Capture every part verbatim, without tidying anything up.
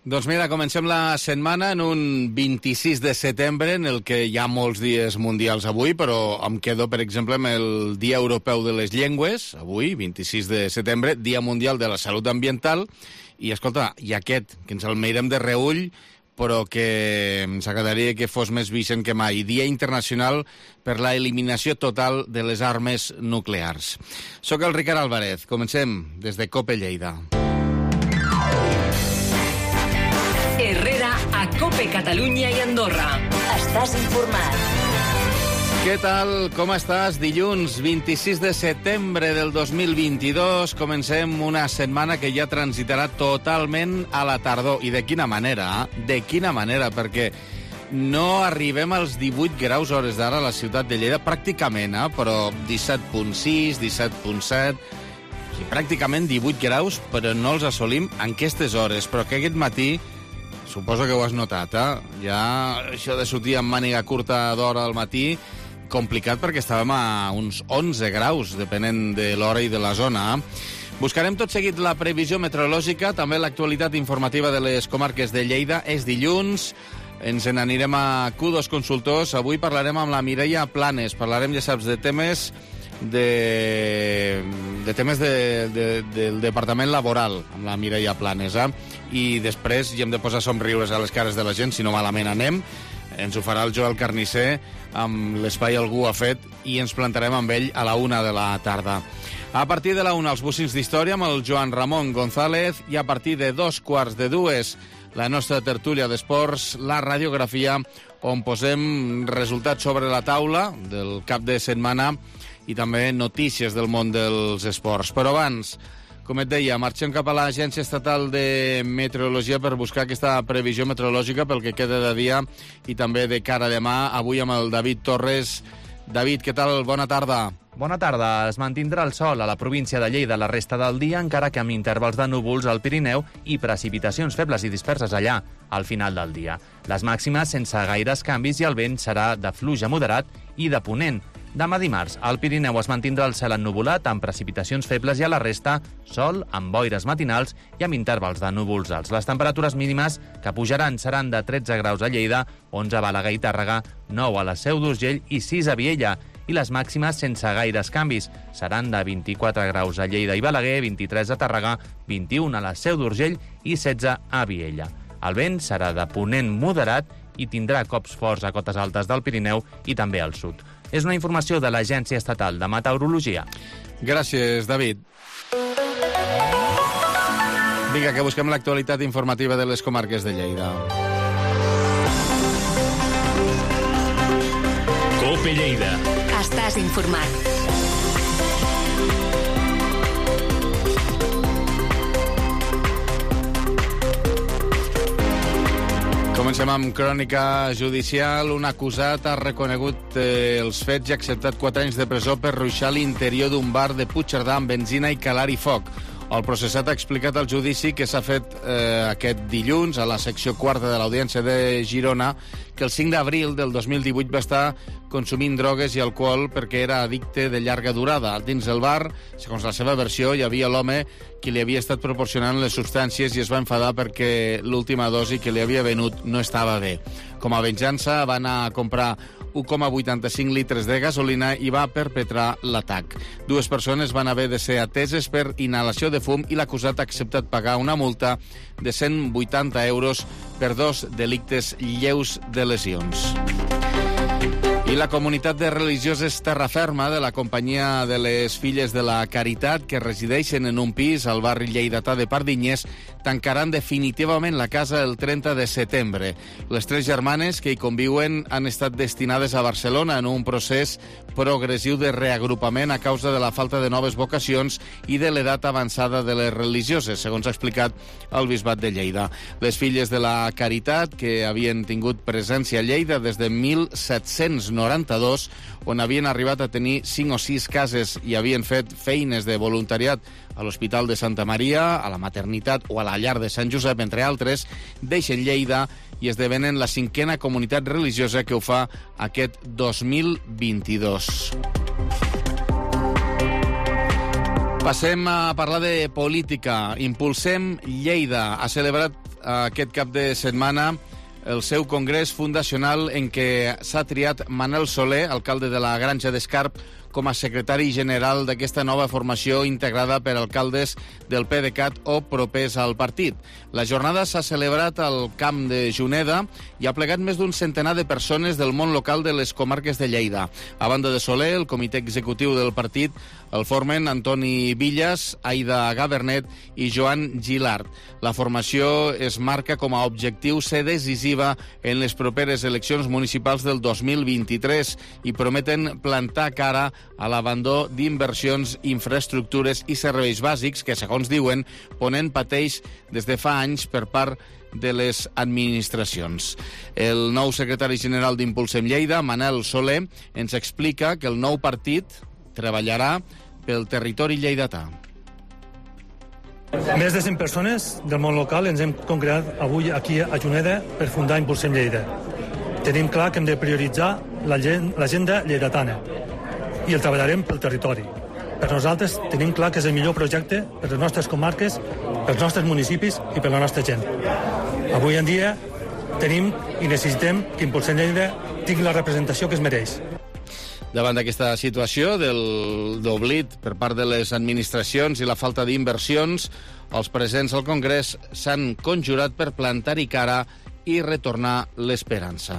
Doncs mira, comencem la setmana en un vint-i-sis de setembre, en el que hi ha molts dies mundials avui, però em quedo, per exemple, amb el Dia Europeu de les Llengües, avui, vint-i-sis de setembre, Dia Mundial de la Salut Ambiental, i, escolta, i aquest, que ens el mirem de reull, però que ens agradaria que fos més vicent que mai, Dia Internacional per la Eliminació Total de les Armes Nuclears. Soc el Ricard Álvarez, comencem des de COPE Lleida. Herrera a COPE Catalunya i Andorra. Estàs informat. Què tal? Com estàs? Dilluns vint-i-sis de setembre del dos mil vint-i-dos. Comencem una setmana que ja transitarà totalment a la tardor. I de quina manera? Eh? De quina manera? Perquè no arribem als divuit graus hores d'ara a la ciutat de Lleida, pràcticament, eh? Però disset punt sis, disset punt set... O sigui, pràcticament divuit graus, però no els assolim en aquestes hores. Però que aquest matí... Suposo que ho has notat, eh? Ja això de sortir amb màniga curta d'hora al matí, complicat perquè estàvem a uns onze graus, depenent de l'hora i de la zona. Buscarem tot seguit la previsió meteorològica, també l'actualitat informativa de les comarques de Lleida. És dilluns, ens n'anirem a Q dos Consultors. Avui parlarem amb la Mireia Planes, parlarem, ja saps, de temes... de, de temes de, de, del Departament Laboral, amb la Mireia Planes, eh? I després hi hem de posar somriures a les cares de la gent, si no malament anem. Ens ho farà el Joel Carnisser amb l'espai Algú ha fet i ens plantarem amb ell a la una de la tarda. A partir de la una, els bocins d'història amb el Joan Ramon González, i a partir de dos quarts de dues, la nostra tertúlia d'esports, la radiografia, on posem resultats sobre la taula del cap de setmana i també notícies del món dels esports. Però abans, com et deia, marxem cap a l'Agència Estatal de Meteorologia per buscar aquesta previsió meteorològica pel que queda de dia i també de cara a demà, avui amb el David Torres. David, què tal? Bona tarda. Bona tarda. Es mantindrà el sol a la província de Lleida la resta del dia, encara que amb intervals de núvols al Pirineu i precipitacions febles i disperses allà, al final del dia. Les màximes sense gaires canvis i el vent serà de fluix a moderat i de ponent. Demà dimarts, al Pirineu es mantindrà el cel ennuvolat amb precipitacions febles i a la resta sol amb boires matinals i amb intervals de núvols alts. Les temperatures mínimes que pujaran seran de tretze graus a Lleida, onze a Balaguer i Tàrrega, nou a la Seu d'Urgell i sis a Viella. I les màximes sense gaires canvis seran de vint-i-quatre graus a Lleida i Balaguer, vint-i-tres a Tàrrega, vint-i-un a la Seu d'Urgell i setze a Viella. El vent serà de ponent moderat i tindrà cops forts a cotes altes del Pirineu i també al sud. És una informació de l'Agència Estatal de Meteorologia. Gràcies, David. Vinga, que busquem l'actualitat informativa de les comarques de Lleida. COPE Lleida. Estàs informat. Comencem amb crònica judicial. Un acusat ha reconegut eh, els fets i ha acceptat quatre anys de presó per ruixar l'interior d'un bar de Puigcerdà amb benzina i calar-hi foc. El processat ha explicat al judici que s'ha fet eh, aquest dilluns a la secció quarta de l'Audiència de Girona que el cinc d'abril del dos mil divuit va estar consumint drogues i alcohol perquè era addicte de llarga durada. Dins del bar, segons la seva versió, hi havia l'home qui li havia estat proporcionant les substàncies i es va enfadar perquè l'última dosi que li havia venut no estava bé. Com a venjança, va anar a comprar un coma vuitanta-cinc litres de gasolina i va perpetrar l'atac. Dues persones van haver de ser ateses per inhalació de fum i l'acusat ha acceptat pagar una multa de cent vuitanta euros per dos delictes lleus de lesions. I la comunitat de religioses Terraferma de la Companyia de les Filles de la Caritat, que resideixen en un pis al barri lleidatà de Pardinyers, tancaran definitivament la casa el trenta de setembre. Les tres germanes que hi conviuen han estat destinades a Barcelona en un procés progressiu de reagrupament a causa de la falta de noves vocacions i de l'edat avançada de les religioses, segons ha explicat el Bisbat de Lleida. Les Filles de la Caritat, que havien tingut presència a Lleida des de mil set-cents noranta-dos, on havien arribat a tenir cinc o sis cases i havien fet feines de voluntariat a l'Hospital de Santa Maria, a la Maternitat o a la Llar de Sant Josep, entre altres, deixen Lleida i esdevenen la cinquena comunitat religiosa que ho fa aquest dos mil vint-i-dos. Passem a parlar de política. Impulsem Lleida. Ha celebrat aquest cap de setmana el seu congrés fundacional en què s'ha triat Manel Soler, alcalde de la Granja d'Escarp, com a secretari general d'aquesta nova formació integrada per alcaldes del PDeCAT o propers al partit. La jornada s'ha celebrat al Camp de Juneda i ha plegat més d'un centenar de persones del món local de les comarques de Lleida. A banda de Soler, el comitè executiu del partit el formen Antoni Villas, Aida Gabernet i Joan Gilart. La formació es marca com a objectiu ser decisiva en les properes eleccions municipals del dos mil vint-i-tres i prometen plantar cara a l'abandó d'inversions, infraestructures i serveis bàsics que, segons diuen, Ponent pateix des de fa anys per part de les administracions. El nou secretari general d'Impulsem Lleida, Manel Soler, ens explica que el nou partit treballarà pel territori lleidatà. Més de cent persones del món local ens hem congregat avui aquí a Juneda per fundar Impulsem Lleida. Tenim clar que hem de prioritzar l'agenda lleidatana i el treballarem pel territori. Per nosaltres tenim clar que és el millor projecte per les nostres comarques, pels nostres municipis i per la nostra gent. Avui en dia tenim i necessitem que Impulsem Lleida tingui la representació que es mereix. Davant d'aquesta situació del d'oblit per part de les administracions i la falta d'inversions, els presents al Congrés s'han conjurat per plantar-hi cara i retornar l'esperança.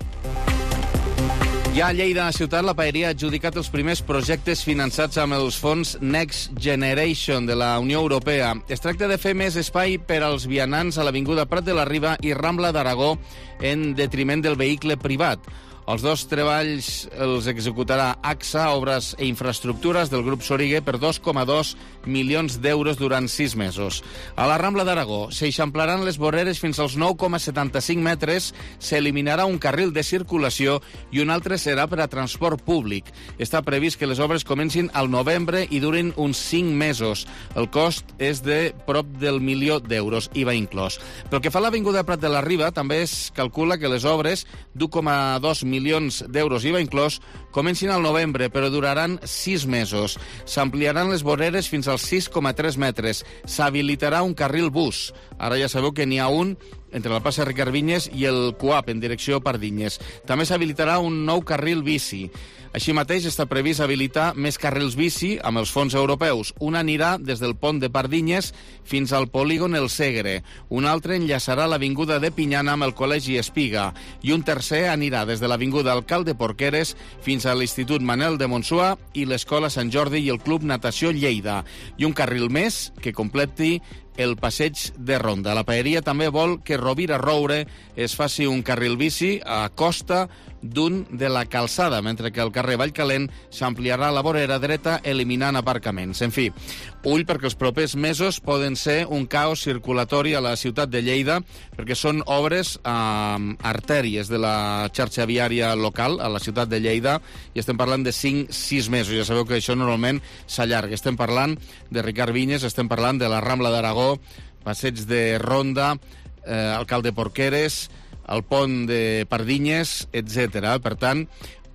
Ja a Lleida ciutat, la Paeria ha adjudicat els primers projectes finançats amb els fons Next Generation de la Unió Europea. Es tracta de fer més espai per als vianants a l'Avinguda Prat de la Riba i Rambla d'Aragó en detriment del vehicle privat. Els dos treballs els executarà AXA, Obres i Infraestructures del grup Soriguer, per dos coma dos milions d'euros durant sis mesos. A la Rambla d'Aragó s'eixamplaran les voreres fins als nou coma setanta-cinc metres, s'eliminarà un carril de circulació i un altre serà per a transport públic. Està previst que les obres comencin al novembre i durin uns cinc mesos. El cost és de prop del milió d'euros, I V A inclòs. Pel que fa a l'Avinguda Prat de la Riba, també es calcula que les obres d'un coma dos milions d'euros I V A inclòs comencin al novembre, però duraran sis mesos. S'ampliaran les voreres fins als sis coma tres metres. S'habilitarà un carril bus. Ara ja sabeu que n'hi ha un entre la plaça Ricard Vinyes i el Coap, en direcció a Pardinyes. També s'habilitarà un nou carril bici. Així mateix està previst habilitar més carrils bici amb els fons europeus. Un anirà des del pont de Pardinyes fins al polígon El Segre. Un altre enllaçarà l'avinguda de Pinyana amb el Col·legi Espiga. I un tercer anirà des de l'avinguda Alcalde Porqueres fins a l'Institut Manel de Montsua i l'Escola Sant Jordi i el Club Natació Lleida. I un carril més que completi el passeig de Ronda. La Paeria també vol que Rovira Roure es faci un carril bici a costa d'un de la calçada, mentre que al carrer Vallcalent s'ampliarà la vorera dreta eliminant aparcaments. En fi, ull perquè els propers mesos poden ser un caos circulatori a la ciutat de Lleida, perquè són obres a artèries de la xarxa viària local a la ciutat de Lleida i estem parlant de cinc sis mesos. Ja sabeu que això normalment s'allarga. Estem parlant de Ricard Vinyes, estem parlant de la Rambla d'Aragó, passeig de Ronda, eh, Alcalde Porqueres, el pont de Pardinyes, etcètera. Per tant,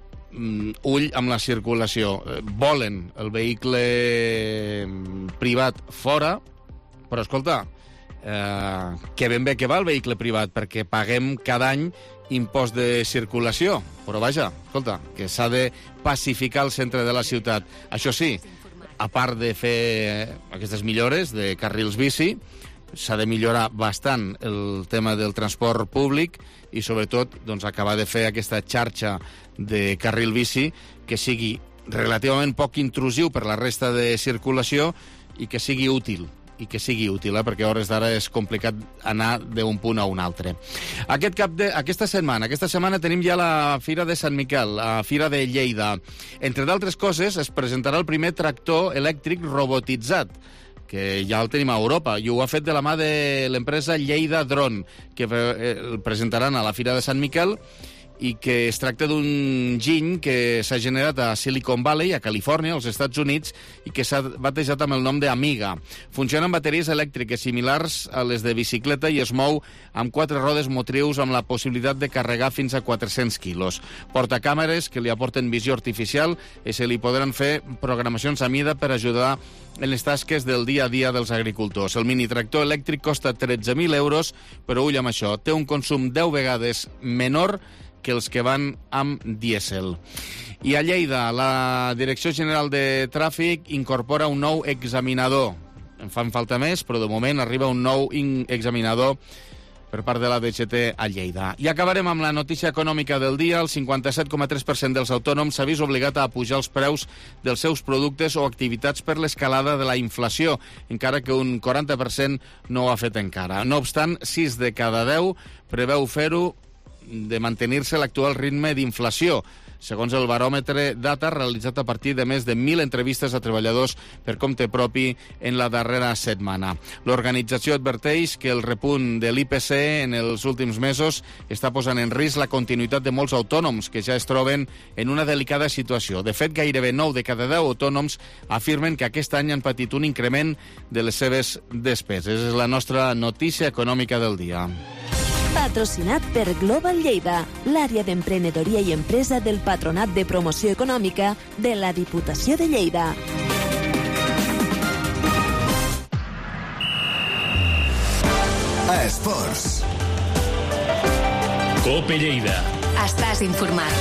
ull amb la circulació. Volen el vehicle privat fora, però escolta, eh, que ben bé que va el vehicle privat, perquè paguem cada any impost de circulació. Però vaja, escolta, que s'ha de pacificar el centre de la ciutat. Això sí, a part de fer aquestes millores de carrils bici, s'ha de millorar bastant el tema del transport públic i, sobretot, doncs, acabar de fer aquesta xarxa de carril bici que sigui relativament poc intrusiu per la resta de circulació i que sigui útil. i que sigui útil, eh? perquè a hores d'ara és complicat anar d'un punt a un altre. Aquest cap de, aquesta setmana, aquesta setmana tenim ja la Fira de Sant Miquel, la Fira de Lleida. Entre d'altres coses, es presentarà el primer tractor elèctric robotitzat, que ja el tenim a Europa, i ho ha fet de la mà de l'empresa Lleida Drone, que el presentaran a la Fira de Sant Miquel, i que es tracta d'un giny que s'ha generat a Silicon Valley, a Califòrnia, als Estats Units, i que s'ha batejat amb el nom d'Amiga. Funciona amb bateries elèctriques similars a les de bicicleta i es mou amb quatre rodes motrius amb la possibilitat de carregar fins a quatre-cents quilos. Porta càmeres que li aporten visió artificial i se li podran fer programacions a mida per ajudar en les tasques del dia a dia dels agricultors. El mini-tractor elèctric costa tretze mil euros, però ull amb això, té un consum deu vegades menor que els que van amb dièsel. I a Lleida, la Direcció General de Tràfic incorpora un nou examinador. En fan falta més, però de moment arriba un nou examinador per part de la D G T a Lleida. I acabarem amb la notícia econòmica del dia. El cinquanta-set coma tres per cent dels autònoms s'ha vist obligat a apujar els preus dels seus productes o activitats per l'escalada de la inflació, encara que un quaranta per cent no ho ha fet encara. No obstant, sis de cada deu preveu fer-ho de mantenir-se l'actual ritme d'inflació, segons el baròmetre Data realitzat a partir de més de mil entrevistes a treballadors per compte propi en la darrera setmana. L'organització adverteix que el repunt de l'I P C en els últims mesos està posant en risc la continuïtat de molts autònoms que ja es troben en una delicada situació. De fet, gairebé nou de cada deu autònoms afirmen que aquest any han patit un increment de les seves despeses. És la nostra notícia econòmica del dia. Patrocinat per Global Lleida, l'àrea d'emprenedoria i empresa del Patronat de Promoció Econòmica de la Diputació de Lleida. Esports. Cope Lleida. Estàs informat.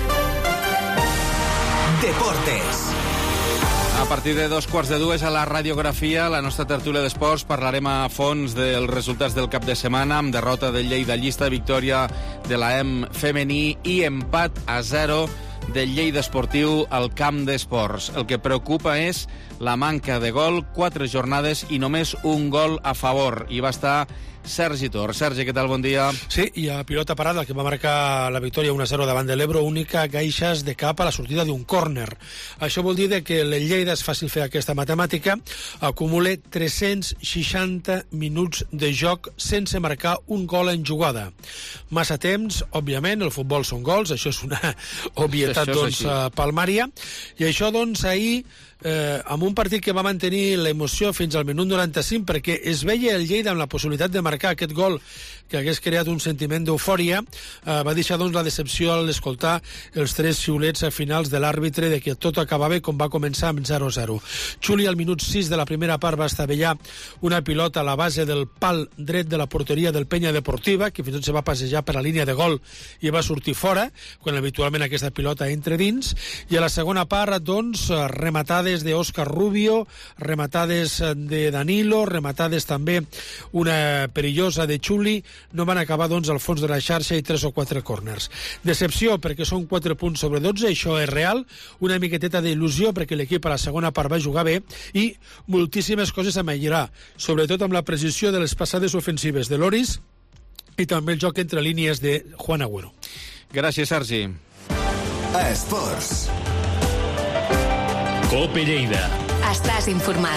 Deportes. A partir de dos quarts de dues a la radiografia, la nostra tertúlia d'esports, parlarem a fons dels resultats del cap de setmana, amb derrota del Lleida Llista, victòria de l'A E M femení i empat a zero del Lleida Esportiu al camp d'esports. El que preocupa és la manca de gol, quatre jornades i només un gol a favor. I va estar Sergi Tor. Sergi, què tal? Bon dia. Sí, i a pilota parada, el que va marcar la victòria un a zero davant de l'Ebro, única gaixes de cap a la sortida d'un córner. Això vol dir que el Lleida, és fàcil fer aquesta matemàtica, acumula tres-cents seixanta minuts de joc sense marcar un gol en jugada. Massa temps, òbviament, el futbol són gols, això és una obvietat, doncs, palmària, i això, doncs, ahir Eh, amb un partit que va mantenir l'emoció fins al minut noranta-cinc, perquè es veia el Lleida amb la possibilitat de marcar aquest gol que hagués creat un sentiment d'eufòria, eh, va deixar, doncs, la decepció al escoltar els tres xiulets finals de l'àrbitre de que tot acabava com va començar amb zero a zero. Xuli al minut sis de la primera part va estavellar una pilota a la base del pal dret de la porteria del Penya Deportiva, que fins i tot se va passejar per la línia de gol i va sortir fora, quan habitualment aquesta pilota entra dins, i a la segona part, doncs, rematada de Òscar Rubio, rematades de Danilo, rematades també una perillosa de Xuli, no van acabar, doncs, al fons de la xarxa i tres o quatre córners. Decepció perquè són quatre punts sobre dotze, això és real, una miqueteta d'il·lusió perquè l'equip a la segona part va jugar bé i moltíssimes coses a millorar, sobretot amb la precisió de les passades ofensives de Loris i també el joc entre línies de Juan Agüero. Gràcies, Sergi. Esports. Cope Lleida. Estàs informat.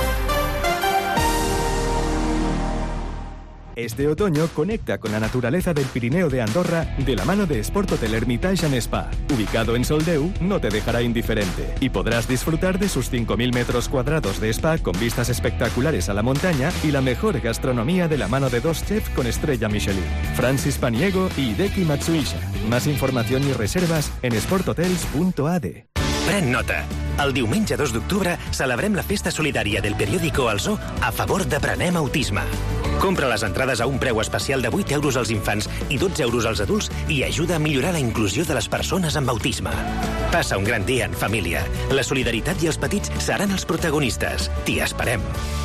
Este otoño conecta con la naturaleza del Pirineo de Andorra de la mano de Sport Hotel Hermitage and Spa. Ubicado en Soldeu, no te dejará indiferente y podrás disfrutar de sus cinco mil metros cuadrados de spa con vistas espectaculares a la montaña y la mejor gastronomía de la mano de dos chefs con estrella Michelin, Francis Paniego y Hideki Matsuisha. Más información y reservas en sporthotels punto a d. Pren nota. El diumenge dos d'octubre celebrem la festa solidària del periòdico El Zoo a favor de Prenem Autisme. Compra les entrades a un preu especial de vuit euros als infants i dotze euros als adults i ajuda a millorar la inclusió de les persones amb autisme. Passa un gran dia en família. La solidaritat i els petits seran els protagonistes. T'hi esperem.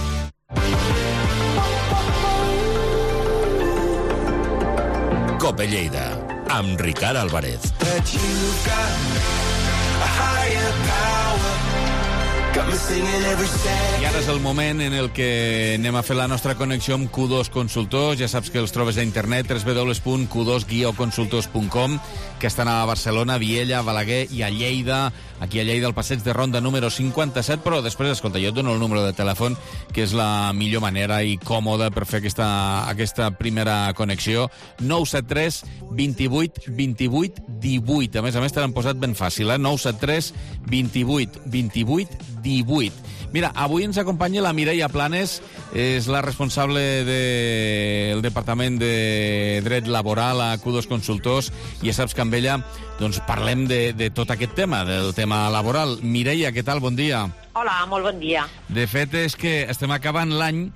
Cope Lleida, amb Ricard Álvarez. I ara és el moment en el que anem a fer la nostra connexió amb Q dos Consultors. Ja saps que els trobes a internet, w w w punt q dos guió consultors punt com, que estan a Barcelona, Viella, Balaguer i a Lleida. Aquí a Lleida, al passeig de Ronda número cinquanta-set, però després, escolta, jo et dono el número de telèfon, que és la millor manera i còmoda per fer aquesta, aquesta primera connexió. nou set tres, vint-i-vuit, vint-i-vuit, divuit. A més a més, te l'han posat ben fàcil, eh? nou set tres, vint-i-vuit, vint-i-vuit, divuit. Mira, avui ens acompanya la Mireia Planes, és la responsable del Departament de Dret Laboral a Q dos Consultors, i ja saps que amb ella doncs, parlem de, de tot aquest tema, del tema laboral. Mireia, què tal? Bon dia. Hola, molt bon dia. De fet, és que estem acabant l'any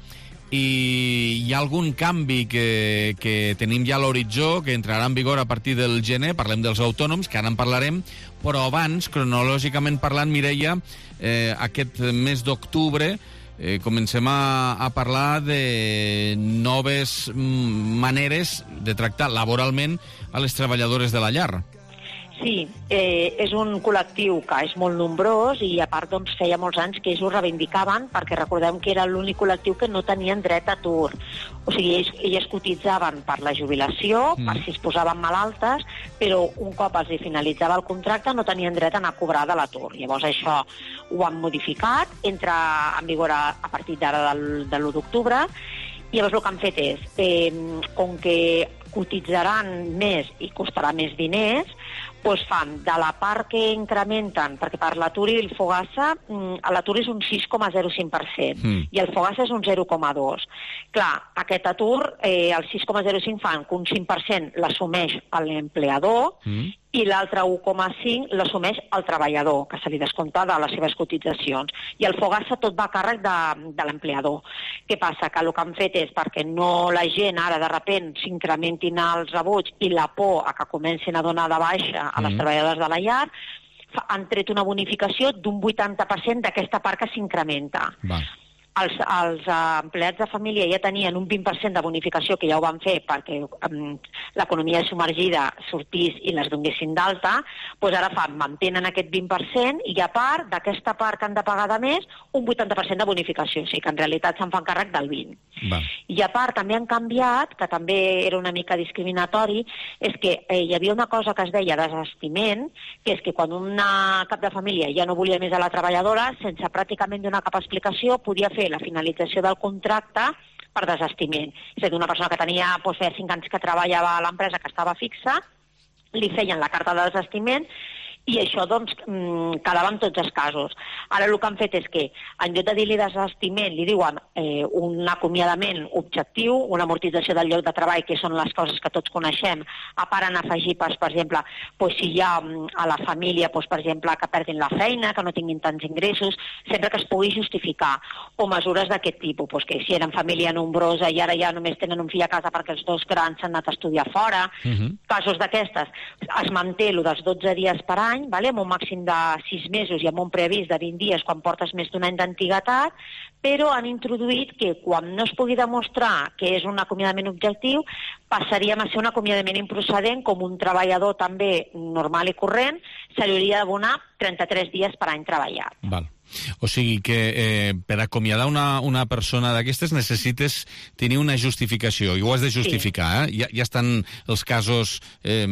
i hi ha algun canvi que, que tenim ja a l'horitzó, que entrarà en vigor a partir del gener. Parlem dels autònoms, que ara en parlarem, però abans, cronològicament parlant, Mireia, eh, aquest mes d'octubre eh, comencem a, a parlar de noves maneres de tractar laboralment a les treballadores de la llar. Sí, eh, és un col·lectiu que és molt nombrós i a part doncs, feia molts anys que ells ho reivindicaven, perquè recordem que era l'únic col·lectiu que no tenien dret a atur. O sigui, ells, ells cotitzaven per la jubilació, mm. per si es posaven malaltes, però un cop els finalitzava el contracte no tenien dret a anar a cobrar de l'atur. Llavors això ho han modificat, entra en vigor a, a partir d'ara de l'u d'octubre, i llavors el que han fet és, eh, com que cotitzaran més i costarà més diners, doncs fan de la part que incrementen, perquè per l'atur i el Fogassa, l'atur és un sis coma zero cinc per cent mm. i el Fogassa és un zero coma dos. Clar, aquest atur, eh, el sis coma zero cinc fan que un cinc per cent l'assumeix l'empleador mm. i l'altre un coma cinc l'assumeix el treballador, que se li descompta de les seves cotitzacions. I el Fogassa tot va a càrrec de, de l'empleador. Què passa? Que el que han fet és, perquè no la gent ara de repent s'incrementin els rebuts i la por a que comencin a donar de baixa a les mm. treballadores de la llar, han tret una bonificació d'un vuitanta per cent d'aquesta part que s'incrementa. Va. Els, els uh, empleats de família ja tenien un vint per cent de bonificació, que ja ho van fer perquè um, l'economia submergida sortís i les donguessin d'alta, doncs ara fan, mantenen aquest vint per cent i a part d'aquesta part que han de pagar de més, un vuitanta per cent de bonificació, o sigui que en realitat se'n fan càrrec del vint. Va. I a part també han canviat, que també era una mica discriminatori, és que eh, hi havia una cosa que es deia desastiment, que és que quan una cap de família ja no volia més a la treballadora, sense pràcticament donar cap explicació, podia fer la finalització del contracte per desastiment. És a dir, una persona que tenia doncs, feia cinc anys que treballava a l'empresa que estava fixa, li feien la carta de desastiment i això doncs quedava en tots els casos. Ara el que han fet és que en lloc de dir-li desastiment li diuen eh, un acomiadament objectiu, una amortització del lloc de treball, que són les coses que tots coneixem, a part en afegir, per, per exemple, doncs, si hi ha a la família, doncs, per exemple, que perdin la feina, que no tinguin tants ingressos, sempre que es pugui justificar, o mesures d'aquest tipus, doncs, que si eren família nombrosa i ara ja només tenen un fill a casa perquè els dos grans s'han anat a estudiar fora, uh-huh. casos d'aquestes, es manté el dels dotze dies per any, vale? Amb un màxim de sis mesos i amb un preavís de vint dies quan portes més d'un any d'antiguitat, però han introduït que quan no es pugui demostrar que és un acomiadament objectiu, passaríem a ser un acomiadament improcedent, com un treballador també normal i corrent, se li hauria d'abonar trenta-tres dies per any treballat. Val. O sigui que eh, per acomiadar una, una persona d'aquestes necessites tenir una justificació, i ho has de justificar, sí. eh? Ja, ja estan els casos, eh,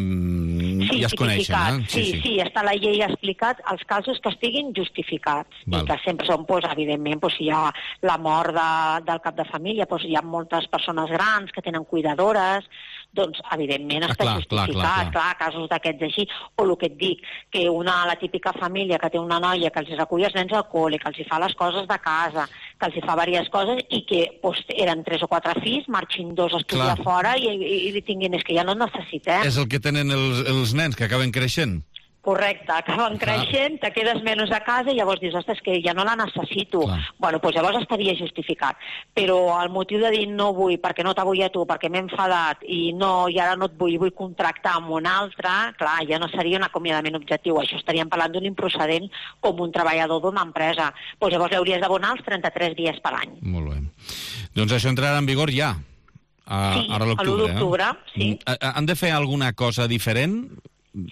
sí, ja es coneixen, eh? Sí, sí, sí, sí, està la llei explicat els casos que estiguin justificats, Val. I que sempre són, doncs, evidentment, doncs, si hi ha la mort de, del cap de família, doncs, hi ha moltes persones grans que tenen cuidadores, doncs, evidentment, està ah, clar, justificat, clar, clar, clar. clar, casos d'aquests així, o el que et dic, que una, la típica família que té una noia que els recull els nens al col·le, que els hi fa les coses de casa, que els hi fa diverses coses i que doncs, eren tres o quatre fills, marxin dos a estudiar clar. Fora i, i, i tinguin, és que ja no necessitem. És el que tenen els, els nens, que acaben creixent. Correcte, acaben creixent, te quedes menys a casa i llavors dius, ostres, que ja no la necessito. Clar. Bueno, doncs llavors estaria justificat. Però el motiu de dir no vull, perquè no t'avull a tu, perquè m'he enfadat i no, i ara no et vull, vull contractar amb un altre, clar, ja no seria un acomiadament objectiu. Això estaríem parlant d'un improcedent com un treballador d'una empresa. Doncs llavors hauries d'abonar els trenta-tres dies per any. Molt bé. Doncs això entrarà en vigor ja. A, sí, a l'u d'octubre, eh? sí. Han de fer alguna cosa diferent?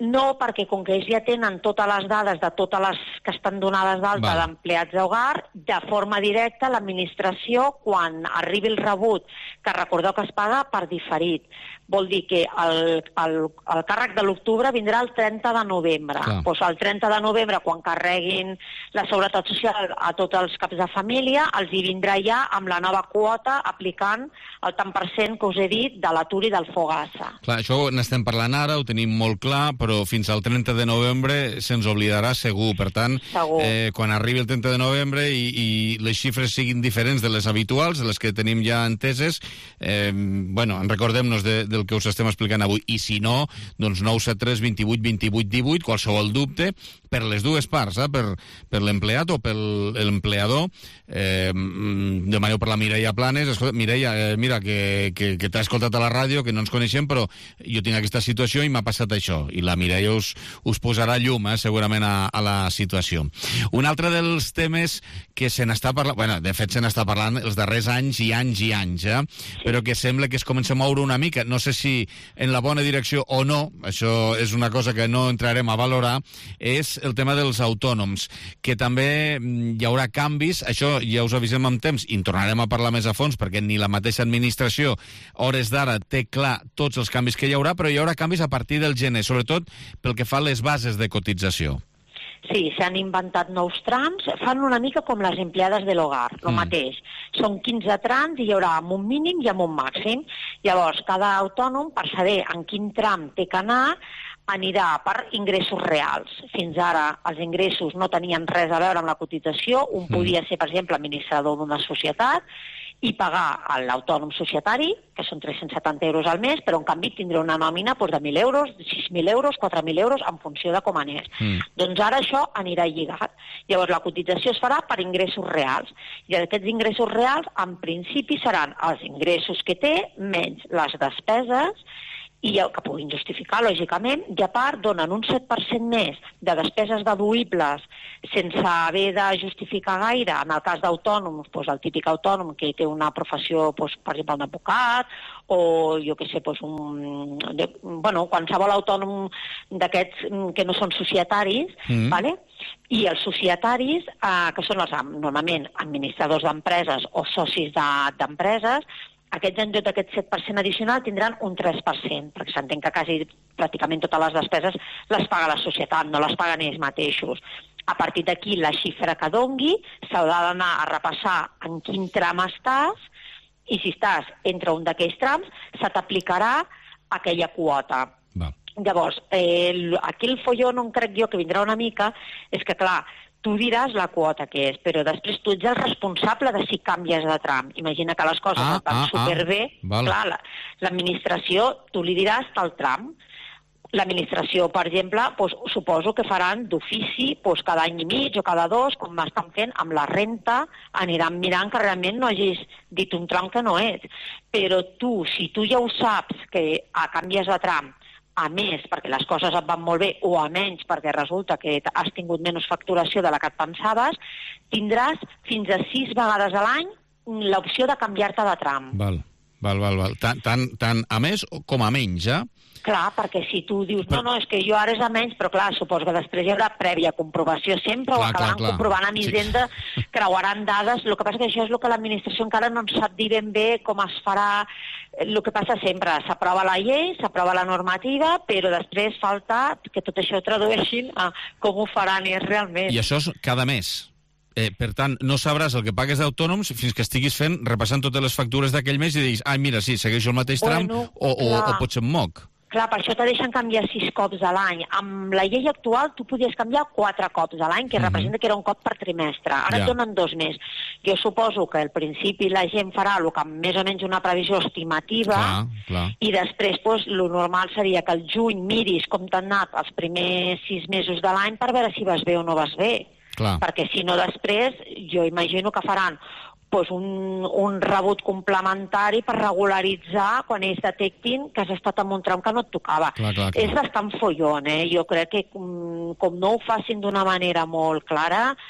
No, perquè com que ells ja tenen totes les dades de totes les que estan donades d'alta d'empleats d'hogar, de forma directa l'administració, quan arribi el rebut, que recordeu que es paga per diferit, vol dir que el, el, el càrrec de l'octubre vindrà el trenta de novembre. Doncs el trenta de novembre, quan carreguin la Seguretat Social a tots els caps de família, els hi vindrà ja amb la nova quota aplicant el tant per cent que us he dit de l'atur i del Fogassa. Clar, això n'estem parlant ara, ho tenim molt clar, però fins al trenta de novembre se'ns oblidarà segur. Per tant, eh, quan arribi el trenta de novembre i, i les xifres siguin diferents de les habituals, de les que tenim ja enteses, eh, bueno, recordem-nos de, del que us estem explicant avui. I si no, doncs nou set tres vint vuit vint vuit divuit, qualsevol dubte, per les dues parts, eh? per, per l'empleat o per l'empleador. Eh, demaneu per la Mireia Planes. Escolta, Mireia, eh, mira, que, que, que t'ha escoltat a la ràdio, que no ens coneixem, però jo tinc aquesta situació i m'ha passat això. I la Mireia us, us posarà llum, eh, segurament, a, a la situació. Un altre dels temes que se n'està parlant, bueno, de fet se n'està parlant els darrers anys i anys i anys, eh? Però que sembla que es comença a moure una mica, no sé si en la bona direcció o no, això és una cosa que no entrarem a valorar, és el tema dels autònoms, que també hi haurà canvis, això ja us avisem amb temps i en tornarem a parlar més a fons, perquè ni la mateixa administració, hores d'ara, té clar tots els canvis que hi haurà, però hi haurà canvis a partir del gener, sobretot pel que fa a les bases de cotització. Sí, s'han inventat nous trams, fan una mica com les empleades de l'hogar, el mm. mateix. Són quinze trams i hi haurà amb un mínim i amb un màxim. Llavors, cada autònom, per saber en quin tram té que anar, anirà per ingressos reals. Fins ara els ingressos no tenien res a veure amb la cotització. Un mm. podia ser, per exemple, administrador d'una societat i pagar a l'autònom societari, que són tres-cents setanta euros al mes, però en canvi tindrà una nòmina doncs, de mil euros, sis mil euros, quatre mil euros, en funció de com anés. Mm. Doncs ara això anirà lligat. Llavors la cotització es farà per ingressos reals. I aquests ingressos reals, en principi, seran els ingressos que té, menys les despeses, i que puguin justificar, lògicament, i a part donen un set per cent més de despeses deduïbles sense haver de justificar gaire. En el cas d'autònoms, doncs el típic autònom que té una professió, doncs, per exemple, un advocat, o jo què sé, doncs un, de, bueno, qualsevol autònom d'aquests que no són societaris, mm. ¿vale? I els societaris, eh, que són els, normalment administradors d'empreses o socis d'empreses, de, aquests en lloc d'aquest set per cent addicional tindran un tres per cent, perquè s'entén que quasi pràcticament totes les despeses les paga la societat, no les paguen ells mateixos. A partir d'aquí, la xifra que dongui s'haurà d'anar a repassar en quin tram estàs, i si estàs entre un d'aquells trams, se t'aplicarà aquella quota. Va. Llavors, eh, aquí el folló, no crec jo que vindrà una mica, és que, clar, tu diràs la quota que és, però després tu ets el responsable de si canvies de tram. Imagina que les coses ah, van ah, superbé. Ah, vale. Clar, l'administració, tu li diràs tal tram. L'administració, per exemple, doncs, suposo que faran d'ofici doncs, cada any i mig o cada dos, com estan fent amb la renta, aniran mirant que realment no hagis dit un tram que no ets. Però tu, si tu ja ho saps que a canvies de tram, a més perquè les coses et van molt bé o a menys perquè resulta que has tingut menys facturació de la que et pensaves, tindràs fins a sis vegades a l'any l'opció de canviar-te de tram. Val, val, val. val. Tant, tant, tant a més com a menys, eh? Clar, perquè si tu dius, no, no, és que jo ara és a menys, però clar, suposo que després hi haurà prèvia comprovació sempre, clar, o acabaran clar, clar. comprovant amb Hisenda, sí. creuaran dades. El que passa que això és el que l'administració encara no sap dir ben bé com es farà. El que passa sempre, s'aprova la llei, s'aprova la normativa, però després falta que tot això ho tradueixin a com ho faran ells realment. I això és cada mes? Eh, per tant, no sabràs el que pagues d'autònoms fins que estiguis fent, repassant totes les factures d'aquell mes i diguis, ah, mira, sí, segueixo el mateix tram, bueno, o, o, o potser em moc. Clar, per això te deixen canviar sis cops a l'any. Amb la llei actual tu podies canviar quatre cops a l'any, que uh-huh. representa que era un cop per trimestre. Ara yeah. et donen dos més. Jo suposo que al principi la gent farà el que més o menys una previsió estimativa, clar, clar. I després pues, el normal seria que al juny miris com t'han anat els primers sis mesos de l'any per veure si vas bé o no vas bé. Clar. Perquè si no després, jo imagino que faran pues un, un rebut complementari per regularitzar quan ells detectin que has estat en un tram que no et tocava. Clar, clar, clar. És bastant follon, eh? Jo crec que com, com no ho facin d'una manera molt clara,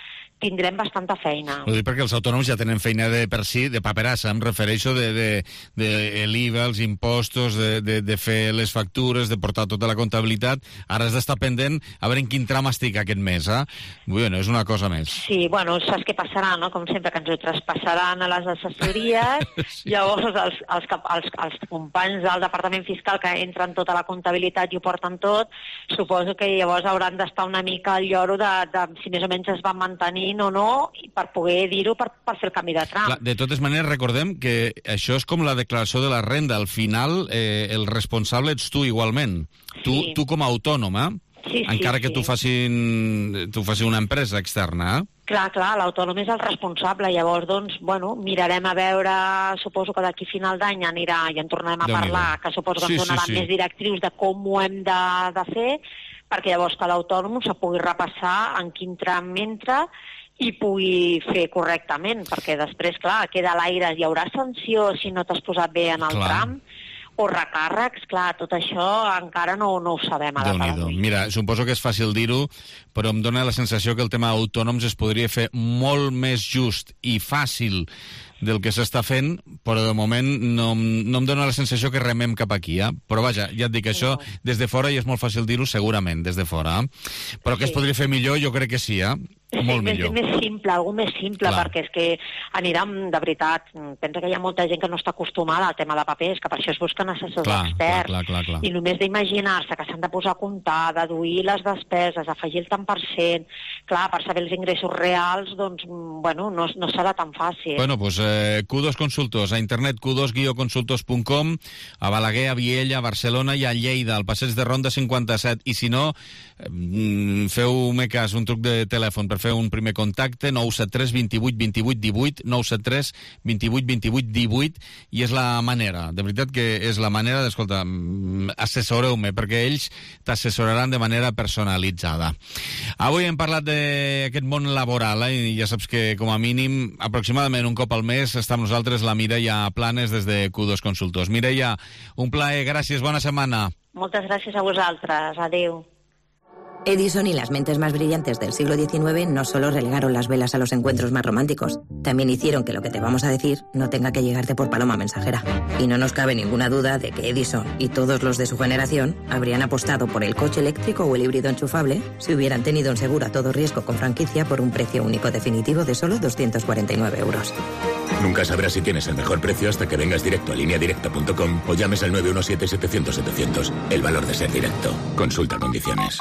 tindrem bastanta feina. Ho dic perquè els autònoms ja tenen feina de per si, de paperassa, em refereixo de, de, de l'I V A, els impostos, de, de, de fer les factures, de portar tota la comptabilitat. Ara has d'estar pendent a veure en quin tram estic aquest mes, eh? Bueno, és una cosa més. Sí, bueno, saps què passarà, no? Com sempre, que ens ho traspassaran a les assessories, sí. Llavors els, els, els, els companys del Departament Fiscal que entren tota la comptabilitat i ho porten tot, suposo que llavors hauran d'estar una mica al lloro de, de si més o menys es van mantenir o no, per poder dir-ho, per, per fer el canvi de tram. Clar, de totes maneres, recordem que això és com la declaració de la renda. Al final, eh, el responsable ets tu igualment. Sí. Tu, tu com a autònom, eh? Sí, sí, encara que sí. tu facin, tu faci una empresa externa, eh? Clar, clar, l'autònom és el responsable. Llavors, doncs, bueno, mirarem a veure, suposo que d'aquí final d'any anirà, ja en tornarem a parlar, que suposo que sí, ens donaran sí, sí. més directrius de com ho hem de, de fer, perquè llavors que l'autònom se pugui repassar en quin tram entra i pugui fer correctament, perquè després, clar, queda a l'aire, hi haurà sanció si no t'has posat bé en el clar. tram, o recàrrecs, clar, tot això encara no, no ho sabem. Déu-n'hi-do. Mira, suposo que és fàcil dir-ho, però em dóna la sensació que el tema autònoms es podria fer molt més just i fàcil del que s'està fent, però de moment no, no em dóna la sensació que remem cap aquí, eh? Però vaja, ja et dic, això des de fora, i és molt fàcil dir-ho, segurament, des de fora. Eh? Però que es podria fer millor, jo crec que sí, eh? Molt sí, millor. Més, més simple, algú més simple, clar. Perquè és que anirem, de veritat, pensa que hi ha molta gent que no està acostumada al tema de papers, que per això es busquen assessors clar, experts, clar, clar, clar. i només d'imaginar-se que s'han de posar a comptar, deduir les despeses, afegir el tant per cent, clar, per saber els ingressos reals, doncs, bueno, no, no serà tan fàcil. Bueno, doncs eh, Q dos Consultors, a internet q dos guió consultors punt com, a Balaguer, a Viella, a Barcelona i a Lleida, al passeig de Ronda cinquanta-set, i si no, eh, feu-me cas, un truc de telèfon per fer un primer contacte, nou set tres vint vuit vint vuit divuit, nou set tres vint vuit vint vuit divuit, i és la manera, de veritat que és la manera d'escolta, assessoreu-me, perquè ells t'assessoraran de manera personalitzada. Avui hem parlat d'aquest món laboral, eh? I ja saps que com a mínim, aproximadament un cop al mes, està amb nosaltres la Mireia Planes des de Q dos Consultors. Mireia, un plaer, gràcies, bona setmana. Moltes gràcies a vosaltres, adeu. Edison y las mentes más brillantes del siglo diecinueve no solo relegaron las velas a los encuentros más románticos, también hicieron que lo que te vamos a decir no tenga que llegarte por paloma mensajera. Y no nos cabe ninguna duda de que Edison y todos los de su generación habrían apostado por el coche eléctrico o el híbrido enchufable si hubieran tenido un seguro a todo riesgo con franquicia por un precio único definitivo de solo doscientos cuarenta y nueve euros. Nunca sabrás si tienes el mejor precio hasta que vengas directo a línea directa punto com o llames al nueve uno siete setecientos setecientos. El valor de ser directo. Consulta condiciones.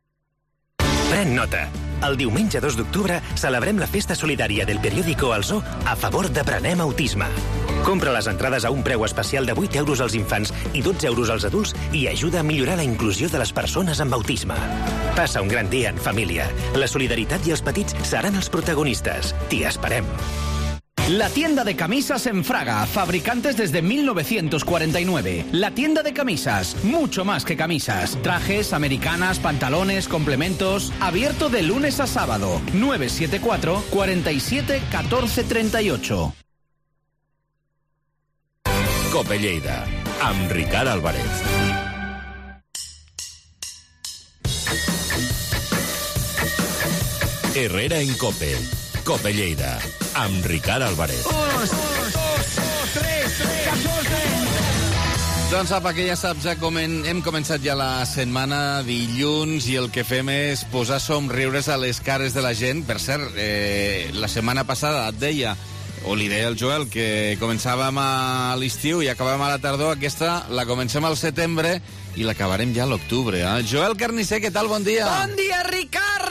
Pren nota. El diumenge dos d'octubre celebrem la festa solidària del periòdico El Zoo a favor de Prenem Autisme. Compra les entrades a un preu especial de vuit euros als infants i dotze euros als adults i ajuda a millorar la inclusió de les persones amb autisme. Passa un gran dia en família. La solidaritat i els petits seran els protagonistes. T'hi esperem. La tienda de camisas en Fraga, fabricantes desde mil novecientos cuarenta y nueve. La tienda de camisas, mucho más que camisas. Trajes, americanas, pantalones, complementos. Abierto de lunes a sábado. nueve siete cuatro, cuarenta y siete, catorce treinta y ocho. Cope Lleida, amb Ricard Álvarez. Herrera en Cope. Cope Lleida, amb Ricard Álvarez. Dos, dos, dos, tres, catorze. Doncs apa, que ja saps, ja comen... hem començat ja la setmana, dilluns, i el que fem és posar somriures a les cares de la gent. Per cert, eh, la setmana passada et deia, o li deia el Joel, que començàvem a l'estiu i acabàvem a la tardor. Aquesta la comencem al setembre i l'acabarem ja a l'octubre. Eh? Joel Carnicer, què tal? Bon dia. Bon dia, Ricard!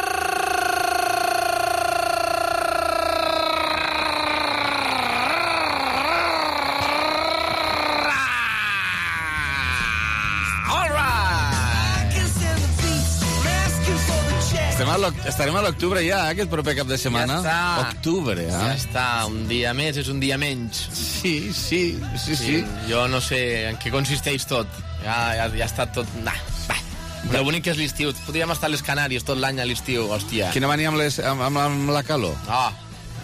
Estarem a l'octubre ja, aquest proper cap de setmana. Ja està. Octubre, eh? Ja està, un dia més és un dia menys. Sí, sí, sí, sí. sí. Jo no sé en què consisteix tot. Ja, ja, ja està tot... Nah, bah. Però el bonic és l'estiu. Podríem estar a les Canàries tot l'any a l'estiu, hòstia. Quina mania amb, les, amb, amb, amb la calor? Ah,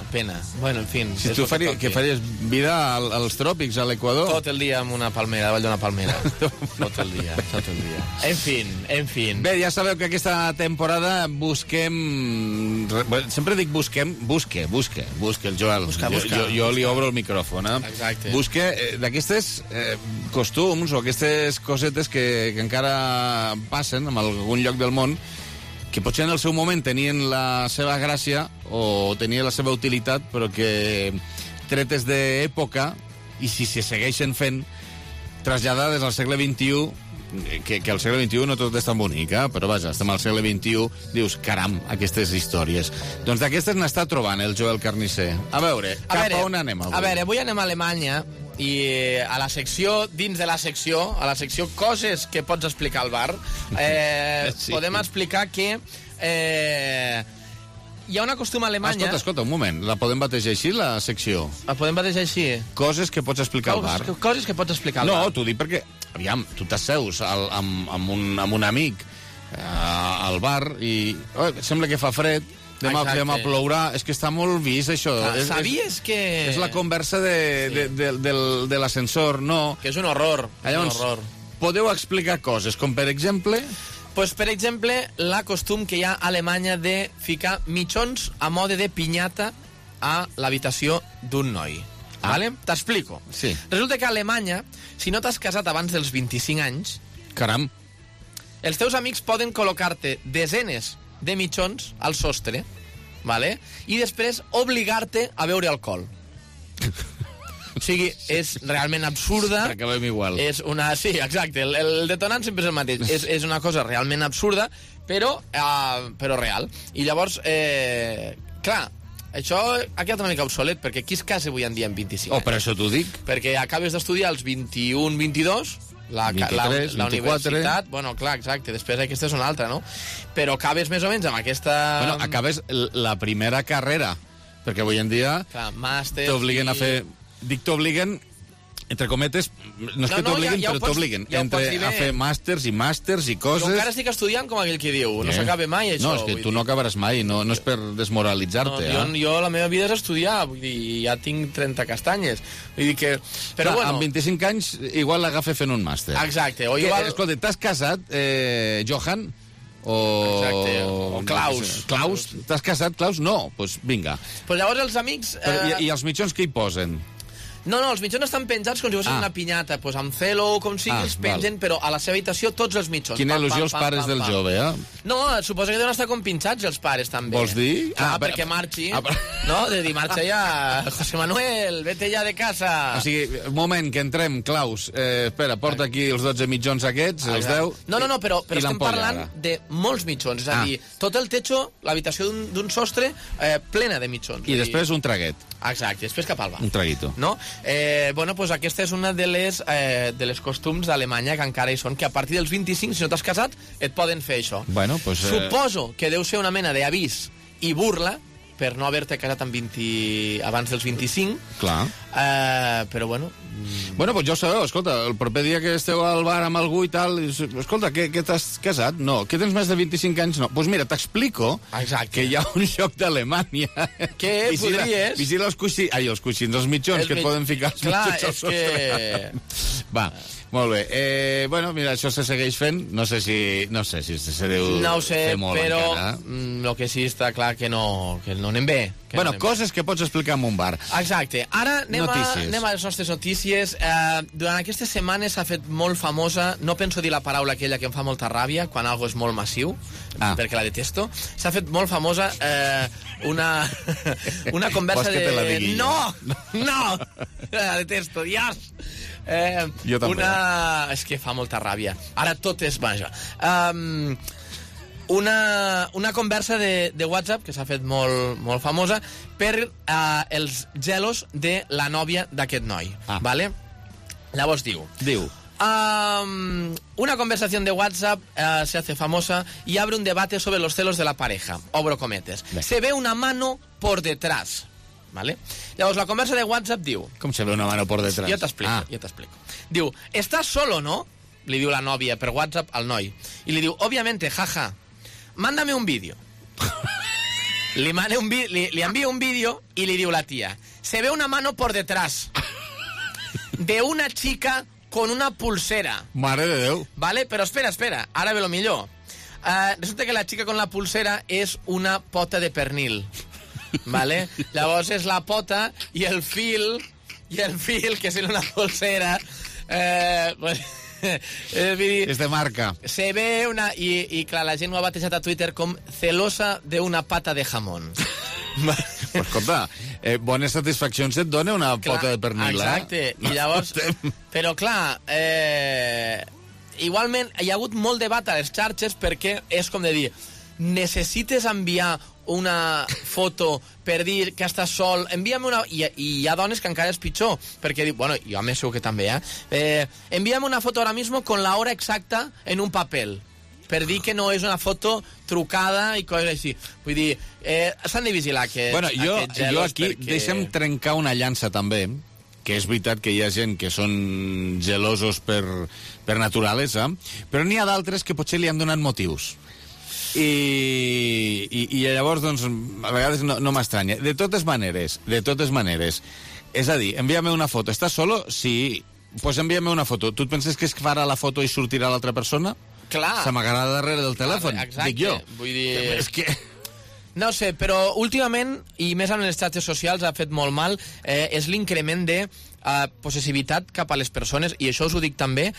pena. Bueno, en fi... Si tu faries, que faries vida als tròpics, a l'Equador? Tot el dia amb una palmera, davall d'una palmera. Tot el dia, tot el dia. En fi, en fi. Bé, ja sabeu que aquesta temporada busquem... Sempre dic busquem... Busque, busque, busque el Joel. Busca, busca. Jo, jo, jo li obro el micròfon, eh? Exacte. Busque eh, d'aquestes eh, costums o aquestes cosetes que, que encara passen en algun lloc del món, que potser en el seu moment tenien la seva gràcia o tenien la seva utilitat, però que tretes d'època, i si se segueixen fent, traslladades al segle vint-i-u, que, que al segle vint-i-u no tot és tan bonic, eh? Però vaja, estem al segle vint-i-u, dius, caram, aquestes històries. Doncs d'aquestes n'està trobant el Joel Carnisser. A veure, a cap veure, a on anem avui? A veure, avui anem a Alemanya, i a la secció, dins de la secció, a la secció coses que pots explicar al bar, eh, sí. podem explicar que eh, hi ha una costum a Alemanya... Escolta, escolta, un moment, la podem batejar així, la secció? La podem batejar així? Coses que pots explicar al bar. Coses que pots explicar al no, bar. No, t'ho dic perquè, aviam, tu t'asseus al, amb, amb, un, amb un amic eh, al bar i oh, sembla que fa fred, demà, demà plourà, és que està molt vist això. Ah, és, sabies és, que... És la conversa de, sí. de, de, de, de l'ascensor, no? Que és un horror. Llavors, un horror. Podeu explicar coses, com per exemple... Pues, per exemple, la costum que hi ha a Alemanya de ficar mitjons a mode de pinyata a l'habitació d'un noi. Ah. Vale? T'explico. Sí. Resulta que a Alemanya, si no t'has casat abans dels vint-i-cinc anys... Caram. Els teus amics poden col·locar-te desenes de mitjons al sostre, vale? I després obligar-te a beure alcohol. O sigui, és realment absurda. Acabem igual. És una... Sí, exacte, el, el detonant sempre és el mateix. és, és una cosa realment absurda, però, uh, però real. I llavors, eh, clar, això ha quedat una mica obsolet, perquè qui es casa avui en dia amb vint-i-cinc anys? Oh, per això t'ho dic. Perquè acabes d'estudiar als vint-i-un, vint-i-dos... La, vint-i-tres, la, la vint-i-quatre... universitat, bueno, clar, exacte, després aquesta és una altra, no? Però acabes més o menys amb aquesta... Bueno, acabes la primera carrera, perquè avui en dia t'obliguen i... a fer... Dic t'obliguen, entre cometes, no és no, que t'obliguen, no, ja, ja però t'obliguen ja entre a fer màsters i màsters i coses... Jo encara estic estudiant, com aquell que diu, no s'acaba mai, això. No, és que tu dir. no acabaràs mai, no, no és per desmoralitzar-te. No, jo, eh? jo la meva vida és estudiar, vull dir, ja tinc trenta castanyes. Vull dir que... Però Clar, bueno... Amb vint-i-cinc anys igual l'agafa fent un màster. Exacte, o igual... Que, escolta, t'has casat, eh, Johan? O... Exacte, o Klaus. Klaus, t'has casat, Klaus? No, doncs pues vinga. Però llavors els amics... Eh... Però, i, I els mitjons què hi posen? No, no, els mitjons estan penjats com si fossin ah. una pinyata, pues amb celo o com sigui, ah, els pengen, val. Però a la seva habitació tots els mitjons. Quina il·lusió els pares pam, pam, del pam. jove, eh? No, suposo que deuen estar com pinxats els pares, també. Vols dir? Ah, ah perquè marxi. Ah, però... No, de dir, marxa ja, José Manuel, vete ja de casa. O sigui, un moment, que entrem, Klaus. Eh, espera, porta aquí els dotze mitjons aquests, els deu... No, no, no, però, però estem parlant de molts mitjons. És a dir, ah. tot el techo, l'habitació d'un sostre, eh, plena de mitjons. I després un traguet. Exacte, després cap al bar. Un traguito. No? Eh, bueno, pues aquesta és una de les, eh, de les costums d'Alemanya que encara hi són, que a partir dels vint-i-cinc, si no t'has casat, et poden fer això. Bueno, pues, eh... Suposo que deu ser una mena d'avís i burla per no haver-te casat amb vint... abans dels vint-i-cinc. Clar. Eh, però bueno... Bueno, doncs ja ho sabeu, escolta, el proper dia que esteu al bar amb algú i tal, escolta, que, que t'has casat? No. Que tens més de vint-i-cinc anys? No. Doncs pues mira, t'explico que hi ha un lloc d'Alemanya que podries... Vigila els coixins, ai, els coixins, els mitjons, els que mit... et poden ficar els Clar, mitjons al sostre. Que... Va, molt bé. Eh, bueno, mira, això se segueix fent. No sé si, no sé si se deu no ho sé, fer molt però encara. El que sí està clar que no, que no anem bé. Bueno, no coses que pots explicar en un bar. Exacte. Ara anem, a, anem a les nostres notícies. Eh, durant aquestes setmanes s'ha fet molt famosa, no penso dir la paraula aquella que em fa molta ràbia, quan algo és molt massiu, ah. perquè la detesto. S'ha fet molt famosa eh, una, una conversa de... la digui, no! No! La detesto, Dios! Eh, jo també. Una... És que fa molta ràbia. Ara tot és vaja. Um, una, una conversa de, de WhatsApp que s'ha fet molt, molt famosa per uh, els gelos de la nòvia d'aquest noi. Ah. ¿Vale? Llavors diu... Diu... Um, una conversación de WhatsApp uh, se hace famosa y abre un debate sobre los celos de la pareja. Obro cometes. Bé. Se ve una mano por detrás. ¿Vale? Llavors, la conversa de WhatsApp diu... Com se ve una mano por detrás? Jo t'explico, ah. jo t'explico. Diu, ¿estás solo, no? Li diu la nòvia per WhatsApp al noi. I li diu, obviamente, jaja, mándame un vídeo. li, mane un vi, li, li envia un vídeo i li diu la tia: se ve una mano por detrás de una chica con una pulsera. Mare de Déu. Vale? Però espera, espera, ara ve lo millor. Uh, resulta que la chica con la pulsera és una pota de pernil. Vale? Llavors és la pota i el fil, i el fil, que és una pulsera... Eh, és, dir, és de marca. Se ve una... I, i clar, la gent ho ha batejat a Twitter com celosa de una pata de jamón. Però escolta, eh, bones satisfaccions et dona una clar, pota de pernil, exacte. Eh? I llavors... Però clar, eh, igualment hi ha hagut molt debat a les xarxes perquè és com de dir, necessites enviar una foto per dir que estàs sol, envia'm una... I, i hi ha dones que encara és pitjor, perquè diu, bueno, jo a més segur que també, eh? eh envia'm una foto ara mismo con la hora exacta en un papel, per dir que no és una foto trucada i coses així. Vull dir, eh, s'han de vigilar aquests, bueno, jo, aquests gelos jo aquí perquè... deixa'm trencar una llança també, que és veritat que hi ha gent que són gelosos per, per naturalesa, però n'hi ha d'altres que potser li han donat motius. I, i, i llavors, doncs, a vegades no, no m'estranya. De totes maneres, de totes maneres, és a dir, envia-me una foto. Estàs solo? Sí. Pues envia-me una foto. Tu et penses que es farà la foto i sortirà l'altra persona? Clar. S'amagarà darrere del telèfon, exacte. dic jo. Vull dir... És que... No sé, però últimament, i més amb les xarxes socials, ha fet molt mal, eh, és l'increment de eh, possessivitat cap a les persones, i això us ho dic també,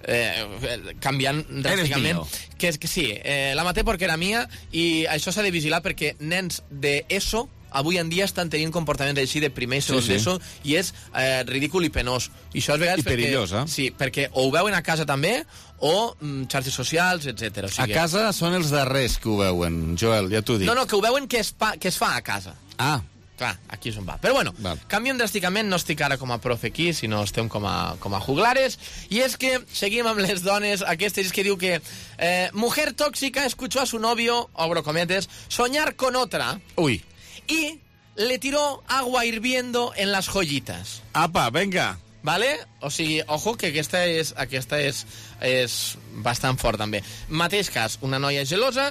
eh, canviant dràsticament, que és que sí, eh, la maté perquè era mia, i això s'ha de vigilar perquè nens d'ESO avui en dia estan tenint comportaments així de primer i segon sí, sí. d'ESO, i és eh, ridícul i penós. I això és vegades I perillós, perquè, eh? Sí, perquè o ho veuen a casa també, o mm, xarxes socials, etcètera. O sigui, a casa són els darrers que ho veuen, Joel, ja t'ho dic. No, no, que ho veuen que es, pa, que es fa a casa. Ah. Clar, aquí és on va. Però bueno, Val. canviem dràsticament, no estic ara com a profe aquí, sinó estem com a, com a juglares, i és que seguim amb les dones aquestes que diu que eh, mujer tóxica escuchó a su novio, obro cometes, soñar con otra. Uy. Y le tiró agua hirviendo en las joyitas. Apa, venga. Vale? O sigui, ojo, que aquesta és, aquesta és, és bastant fort, també. Mateix cas, una noia gelosa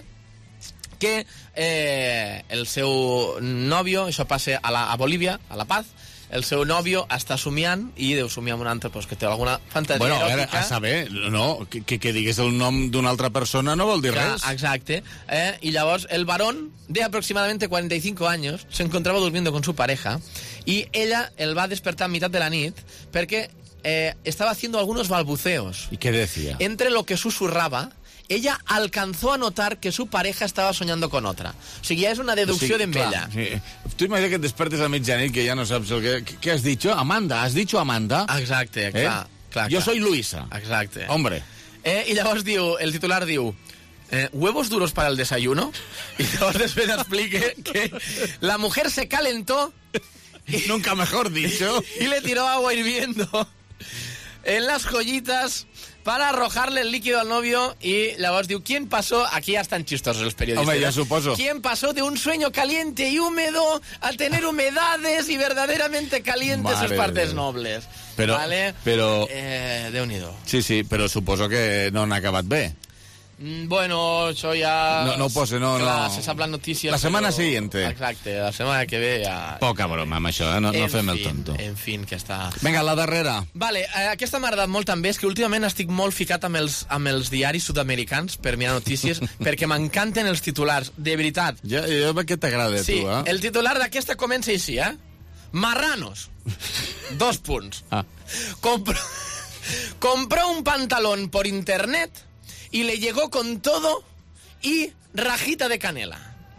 que eh, el seu nòvio, això passa a, la, a Bolívia, a La Paz, el seu nòvio està somiant i deu somiar amb un altre, pues, que té alguna fantasia bueno, eròtica. Bueno, a, a saber, no, que, que digues el nom d'una altra persona no vol dir Clar, res. Exacte. Eh, y llavors, el varón, de aproximadamente cuarenta y cinco años, se encontraba durmiendo con su pareja y ella el va a despertar a mitad de la nit perquè eh, estaba haciendo algunos balbuceos. ¿Y qué decía? Entre lo que susurraba, ella alcanzó a notar que su pareja estaba soñando con otra. O sigui, ja és una deducció o sigui, d'ella. Sí. Tu imagina que et despertes a mitjanit que ja no saps el que... ¿Qué has dicho? Amanda, ¿has dicho Amanda? Exacte, ¿Eh? clar, clar. Yo clar. soy Luisa. Exacte. Hombre. Eh, I llavors diu, el titular diu, eh, ¿huevos duros para el desayuno? Y llavors després explique que la mujer se calentó... Y, nunca mejor dicho. Y le tiró agua hirviendo en las joyitas para arrojarle el líquido al novio, y llavors diu, ¿quién pasó? Aquí ya están chistosos los periodistas. Hombre, ya suposo. ¿Quién pasó de un sueño caliente y húmedo a tener humedades y verdaderamente calientes sus partes Déu. nobles? Però, ¿vale? però... Eh, Déu-n'hi-do. Sí, sí, però suposo que no han acabat bé. Bueno, això ja... No, no ho posa, no, Clar, no. se sap la notícia... La setmana però... siguiente. Exacte, la setmana que ve ja... Poca broma amb això, eh? No, no fem fin, el tonto. En fin, que està... Vinga, la darrera. Vale, eh, aquesta m'ha agradat molt també, és que últimament estic molt ficat amb els, amb els diaris sud-americans per mirar notícies, perquè m'encanten els titulars, de veritat. Ja, jo veig que t'agrada, sí, tu, eh? El titular d'aquesta comença així, eh? Marranos. Dos punts. Ah. Compró, compró un pantalón por internet y le llegó con todo y rajita de canela.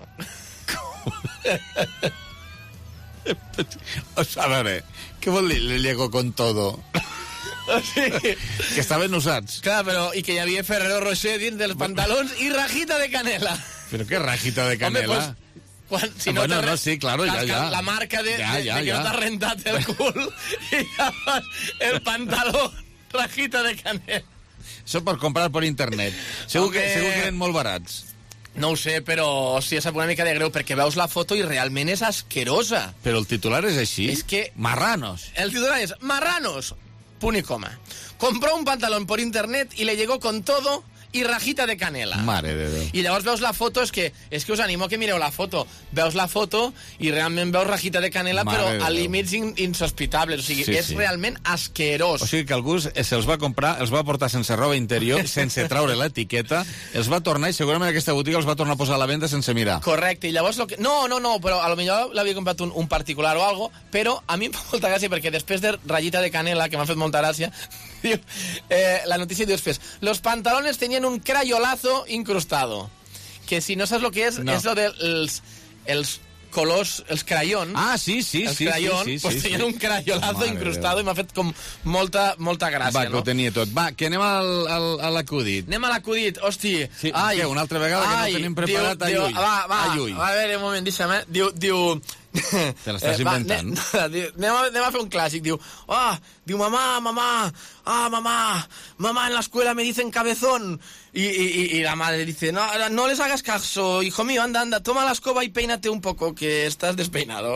O sea, a veure, què vol dir le llegó con todo? Sí. Que estaven usats. Clar, però i que hi havia Ferrero Rocher dins dels pantalons i rajita de canela. Però què rajita de canela? Home, pues, quan, si no bueno, te... no, sí, claro, ja, ja. La marca de, ja, de, ja, de que ja. no t'ha rentat el cul i llavors el pantaló rajita de canela. Això per comprar per internet. Segur, Home... que, segur que eren molt barats. No ho sé, però sí, és una mica de greu, perquè veus la foto i realment és asquerosa. Però el titular és així? És que... Marranos. El titular es Marranos, punt y coma. Compró un pantalón por internet y le llegó con todo i rajita de canela. Mare de Déu. I llavors veus la foto, és que, és que us animo que mireu la foto. Veus la foto i realment veus rajita de canela, Mare però a Déu. límits in, insospitables. O sigui, Sí, és sí. realment asquerós. O sigui que algú se'ls va comprar, els va portar sense roba interior, sense traure l'etiqueta, els va tornar i segurament aquesta botiga els va tornar a posar a la venda sense mirar. Correcte, i llavors... Lo que... No, no, no, però a lo millor l'havia comprat un, un particular o algo, però a mi em fa molta gràcia perquè després de rayita de canela, que m'ha fet molta gràcia, diu, eh, la notícia diu després, los pantalones tenían un crayolazo incrustado. Que si no saps lo que és, No. és lo dels els colors, els crayons. Ah, sí, sí, els sí, crayons, sí, sí, pues sí, tenien sí. un crayolazo Mare incrustado Déu. i m'ha fet com molta, molta gràcia, Va, que no? ho tenia tot. Va, que anem al, al, a l'acudit. Anem a l'acudit, hosti. Sí, què, una altra vegada que no tenim preparat a diu, Llull. Va, va, A Llull. a veure, un moment, deixa'm, eh? Diu, diu... Te l'estàs va, inventant. Ne, diu, anem, a, anem a fer un clàssic, diu, ah, diu, mamá, mamá, ah, mamá, mamá, en la escuela me dicen cabezón. Y, y, y la madre dice, no, no les hagas caso, hijo mío, anda, anda, toma la escoba y peínate un poco, que estás despeinado.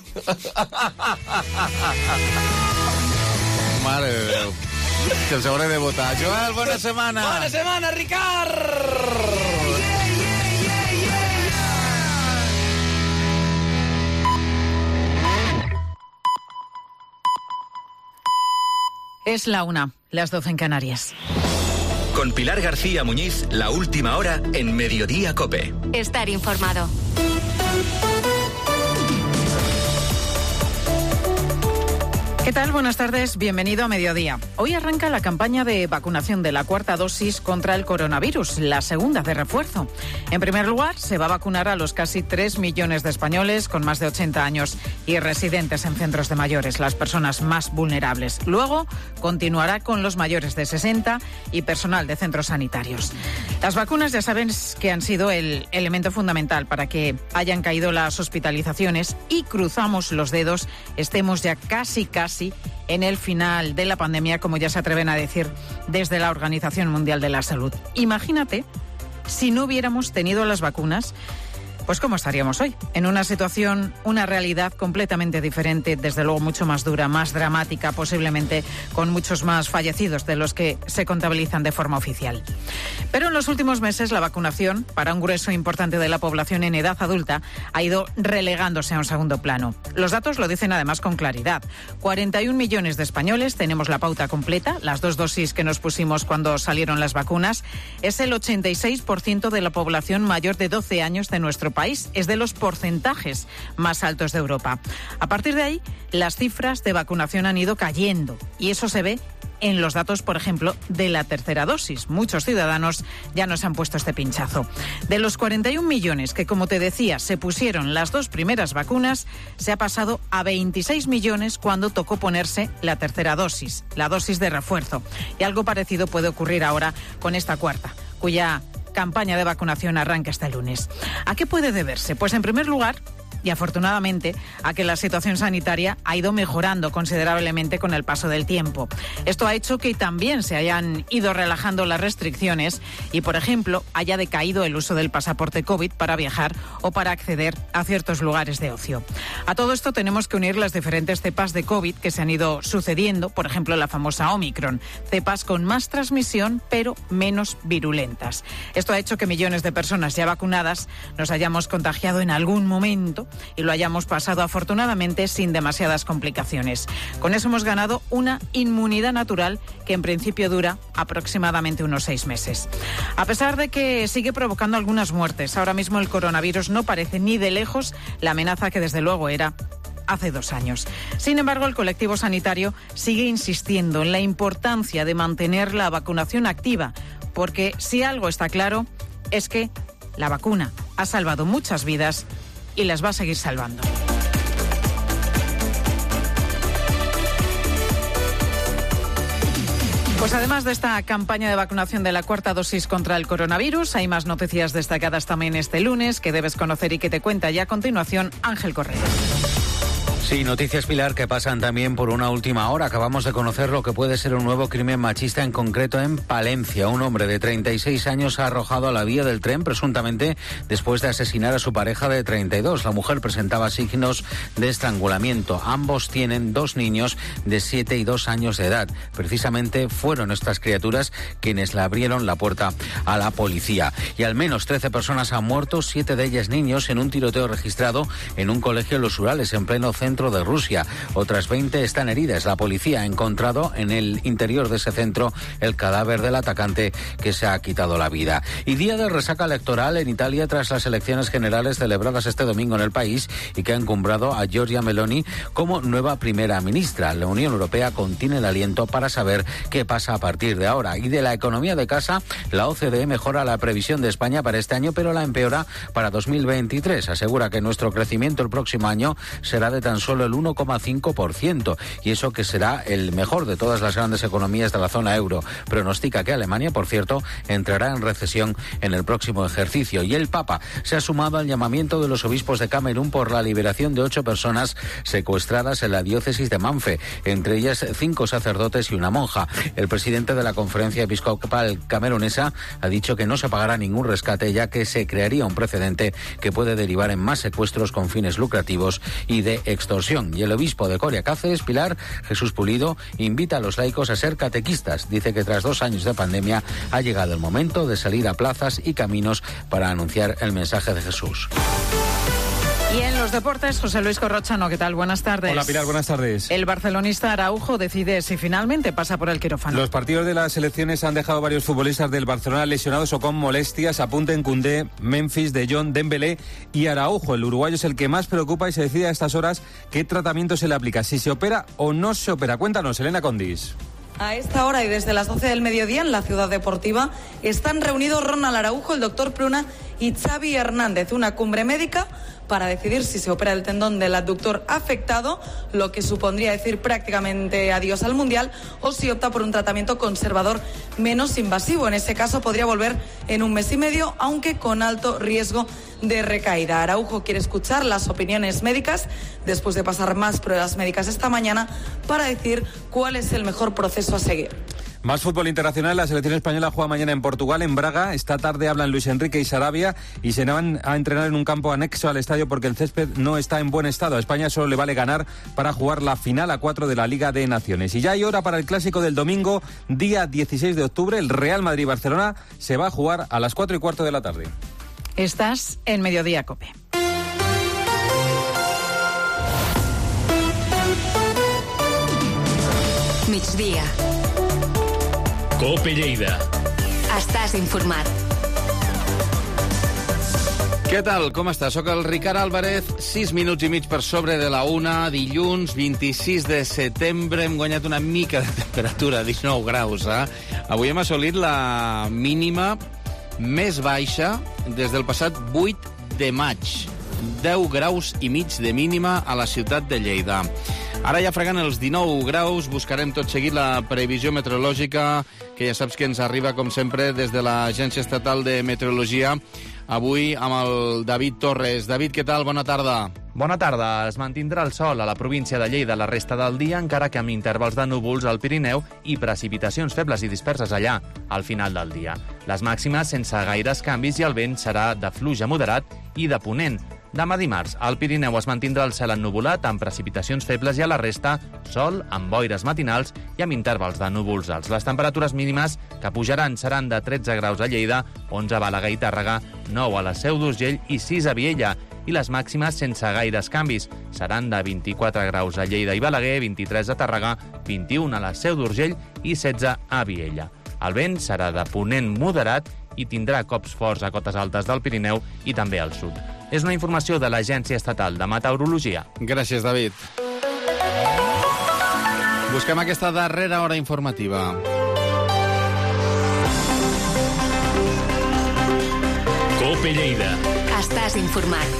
Mare de Déu. Que els hauré de votar. Joel, bona setmana. Bona setmana, Ricard! Es la una, las doce en Canarias. Con Pilar García Muñiz, la última hora en Mediodía COPE. Estar informado. ¿Qué tal? Buenas tardes, bienvenido a Mediodía. Hoy arranca la campaña de vacunación de la cuarta dosis contra el coronavirus, la segunda de refuerzo. En primer lugar, se va a vacunar a los casi tres millones de españoles con más de ochenta años y residentes en centros de mayores, las personas más vulnerables. Luego, continuará con los mayores de sesenta y personal de centros sanitarios. Las vacunas ya saben que han sido el elemento fundamental para que hayan caído las hospitalizaciones y cruzamos los dedos, estemos ya casi casi en el final de la pandemia, como ya se atreven a decir desde la Organización Mundial de la Salud. Imagínate si no hubiéramos tenido las vacunas, pues cómo estaríamos hoy, en una situación, una realidad completamente diferente, desde luego mucho más dura, más dramática, posiblemente con muchos más fallecidos de los que se contabilizan de forma oficial. Pero en los últimos meses la vacunación para un grueso importante de la población en edad adulta ha ido relegándose a un segundo plano. Los datos lo dicen además con claridad. cuarenta y un millones de españoles tenemos la pauta completa, las dos dosis que nos pusimos cuando salieron las vacunas. Es el ochenta y seis por ciento de la población mayor de doce años de nuestro país. País es de los porcentajes más altos de Europa. A partir de ahí, las cifras de vacunación han ido cayendo y eso se ve en los datos, por ejemplo, de la tercera dosis. Muchos ciudadanos ya nos han puesto este pinchazo. De los cuarenta y un millones que, como te decía, se pusieron las dos primeras vacunas, se ha pasado a veintiséis millones cuando tocó ponerse la tercera dosis, la dosis de refuerzo. Y algo parecido puede ocurrir ahora con esta cuarta, cuya campaña de vacunación arranca este lunes. ¿A qué puede deberse? Pues en primer lugar, y afortunadamente, a que la situación sanitaria ha ido mejorando considerablemente con el paso del tiempo. Esto ha hecho que también se hayan ido relajando las restricciones y, por ejemplo, haya decaído el uso del pasaporte COVID para viajar o para acceder a ciertos lugares de ocio. A todo esto tenemos que unir las diferentes cepas de COVID que se han ido sucediendo, por ejemplo, la famosa Omicron, cepas con más transmisión pero menos virulentas. Esto ha hecho que millones de personas ya vacunadas nos hayamos contagiado en algún momento y lo hayamos pasado afortunadamente sin demasiadas complicaciones. Con eso hemos ganado una inmunidad natural que en principio dura aproximadamente unos seis meses. A pesar de que sigue provocando algunas muertes, ahora mismo el coronavirus no parece ni de lejos la amenaza que desde luego era hace dos años. Sin embargo, el colectivo sanitario sigue insistiendo en la importancia de mantener la vacunación activa, porque si algo está claro es que la vacuna ha salvado muchas vidas y las va a seguir salvando. Pues además de esta campaña de vacunación de la cuarta dosis contra el coronavirus, hay más noticias destacadas también este lunes que debes conocer y que te cuenta ya a continuación Ángel Correa. Sí, noticias, Pilar, que pasan también por una última hora. Acabamos de conocer lo que puede ser un nuevo crimen machista, en concreto en Palencia. Un hombre de treinta y seis años ha arrojado a la vía del tren, presuntamente después de asesinar a su pareja de treinta y dos. La mujer presentaba signos de estrangulamiento. Ambos tienen dos niños de siete y dos años de edad. Precisamente fueron estas criaturas quienes le abrieron la puerta a la policía. Y al menos trece personas han muerto, siete de ellas niños, en un tiroteo registrado en un colegio en Los Urales, en pleno centro de Rusia. Otras veinte están heridas. La policía ha encontrado en el interior de ese centro el cadáver del atacante que se ha quitado la vida. Y día de resaca electoral en Italia tras las elecciones generales celebradas este domingo en el país y que ha encumbrado a Giorgia Meloni como nueva primera ministra. La Unión Europea contiene el aliento para saber qué pasa a partir de ahora. Y de la economía de casa, la O C D E mejora la previsión de España para este año, pero la empeora para dos mil veintitrés. Asegura que nuestro crecimiento el próximo año será de tan solo el uno coma cinco por ciento, y eso que será el mejor de todas las grandes economías de la zona euro. Pronostica que Alemania, por cierto, entrará en recesión en el próximo ejercicio. Y el Papa se ha sumado al llamamiento de los obispos de Camerún por la liberación de ocho personas secuestradas en la diócesis de Manfe, entre ellas cinco sacerdotes y una monja. El presidente de la Conferencia Episcopal Camerunesa ha dicho que no se pagará ningún rescate, ya que se crearía un precedente que puede derivar en más secuestros con fines lucrativos y de extorsión. Y el obispo de Coria Cáceres, Pilar, Jesús Pulido, invita a los laicos a ser catequistas. Dice que tras dos años de pandemia ha llegado el momento de salir a plazas y caminos para anunciar el mensaje de Jesús. Y en los deportes, José Luis Corrochano, ¿qué tal? Buenas tardes. Hola, Pilar, buenas tardes. El barcelonista Araujo decide si finalmente pasa por el quirófano. Los partidos de las selecciones han dejado varios futbolistas del Barcelona lesionados o con molestias. Apunten Koundé, Memphis, De Jong, Dembélé y Araujo. El uruguayo es el que más preocupa y se decide a estas horas qué tratamiento se le aplica, si se opera o no se opera. Cuéntanos, Elena Condis. A esta hora y desde las doce del mediodía en la Ciudad Deportiva están reunidos Ronald Araujo, el doctor Pruna y Xavi Hernández. Una cumbre médica para decidir si se opera el tendón del abductor afectado, lo que supondría decir prácticamente adiós al Mundial, o si opta por un tratamiento conservador menos invasivo. En ese caso podría volver en un mes y medio, aunque con alto riesgo de recaída. Araujo quiere escuchar las opiniones médicas después de pasar más pruebas médicas esta mañana para decir cuál es el mejor proceso a seguir. Más fútbol internacional. La selección española juega mañana en Portugal, en Braga. Esta tarde hablan Luis Enrique y Sarabia y se van a entrenar en un campo anexo al estadio porque el césped no está en buen estado. A España solo le vale ganar para jugar la final a cuatro de la Liga de Naciones. Y ya hay hora para el clásico del domingo, día dieciséis de octubre. El Real Madrid-Barcelona se va a jugar a las cuatro y cuarto de la tarde. Estás en Mediodía COPE. Migdia. COPE Lleida. Estàs informat. Què tal? Com estàs? Soc el Ricard Álvarez, sis minuts i mig per sobre de la una, dilluns vint-i-sis de setembre. Hem guanyat una mica de temperatura, dinou graus, eh? Avui hem assolit la mínima més baixa des del passat vuit de maig. deu graus i mig de mínima a la ciutat de Lleida. Ara ja fregant els dinou graus, buscarem tot seguit la previsió meteorològica, que ja saps que ens arriba, com sempre, des de l'Agència Estatal de Meteorologia. Avui amb el David Torres. David, què tal? Bona tarda. Bona tarda. Es mantindrà el sol a la província de Lleida la resta del dia, encara que amb intervals de núvols al Pirineu i precipitacions febles i disperses allà, al final del dia. Les màximes sense gaires canvis i el vent serà de fluix a moderat i de ponent. Demà dimarts, al Pirineu es mantindrà el cel ennuvolat amb precipitacions febles i a la resta sol amb boires matinals i amb intervals de núvols alts. Les temperatures mínimes que pujaran seran de tretze graus a Lleida, onze a Balaguer i Tàrrega, nou a la Seu d'Urgell i sis a Viella. I les màximes sense gaires canvis seran de vint-i-quatre graus a Lleida i Balaguer, vint-i-tres a Tàrrega, vint-i-un a la Seu d'Urgell i setze a Viella. El vent serà de ponent moderat i tindrà cops forts a cotes altes del Pirineu i també al sud. És una informació de l'Agència Estatal de Meteorologia. Gràcies, David. Busquem aquesta darrera hora informativa. COPE Lleida. Estàs informat.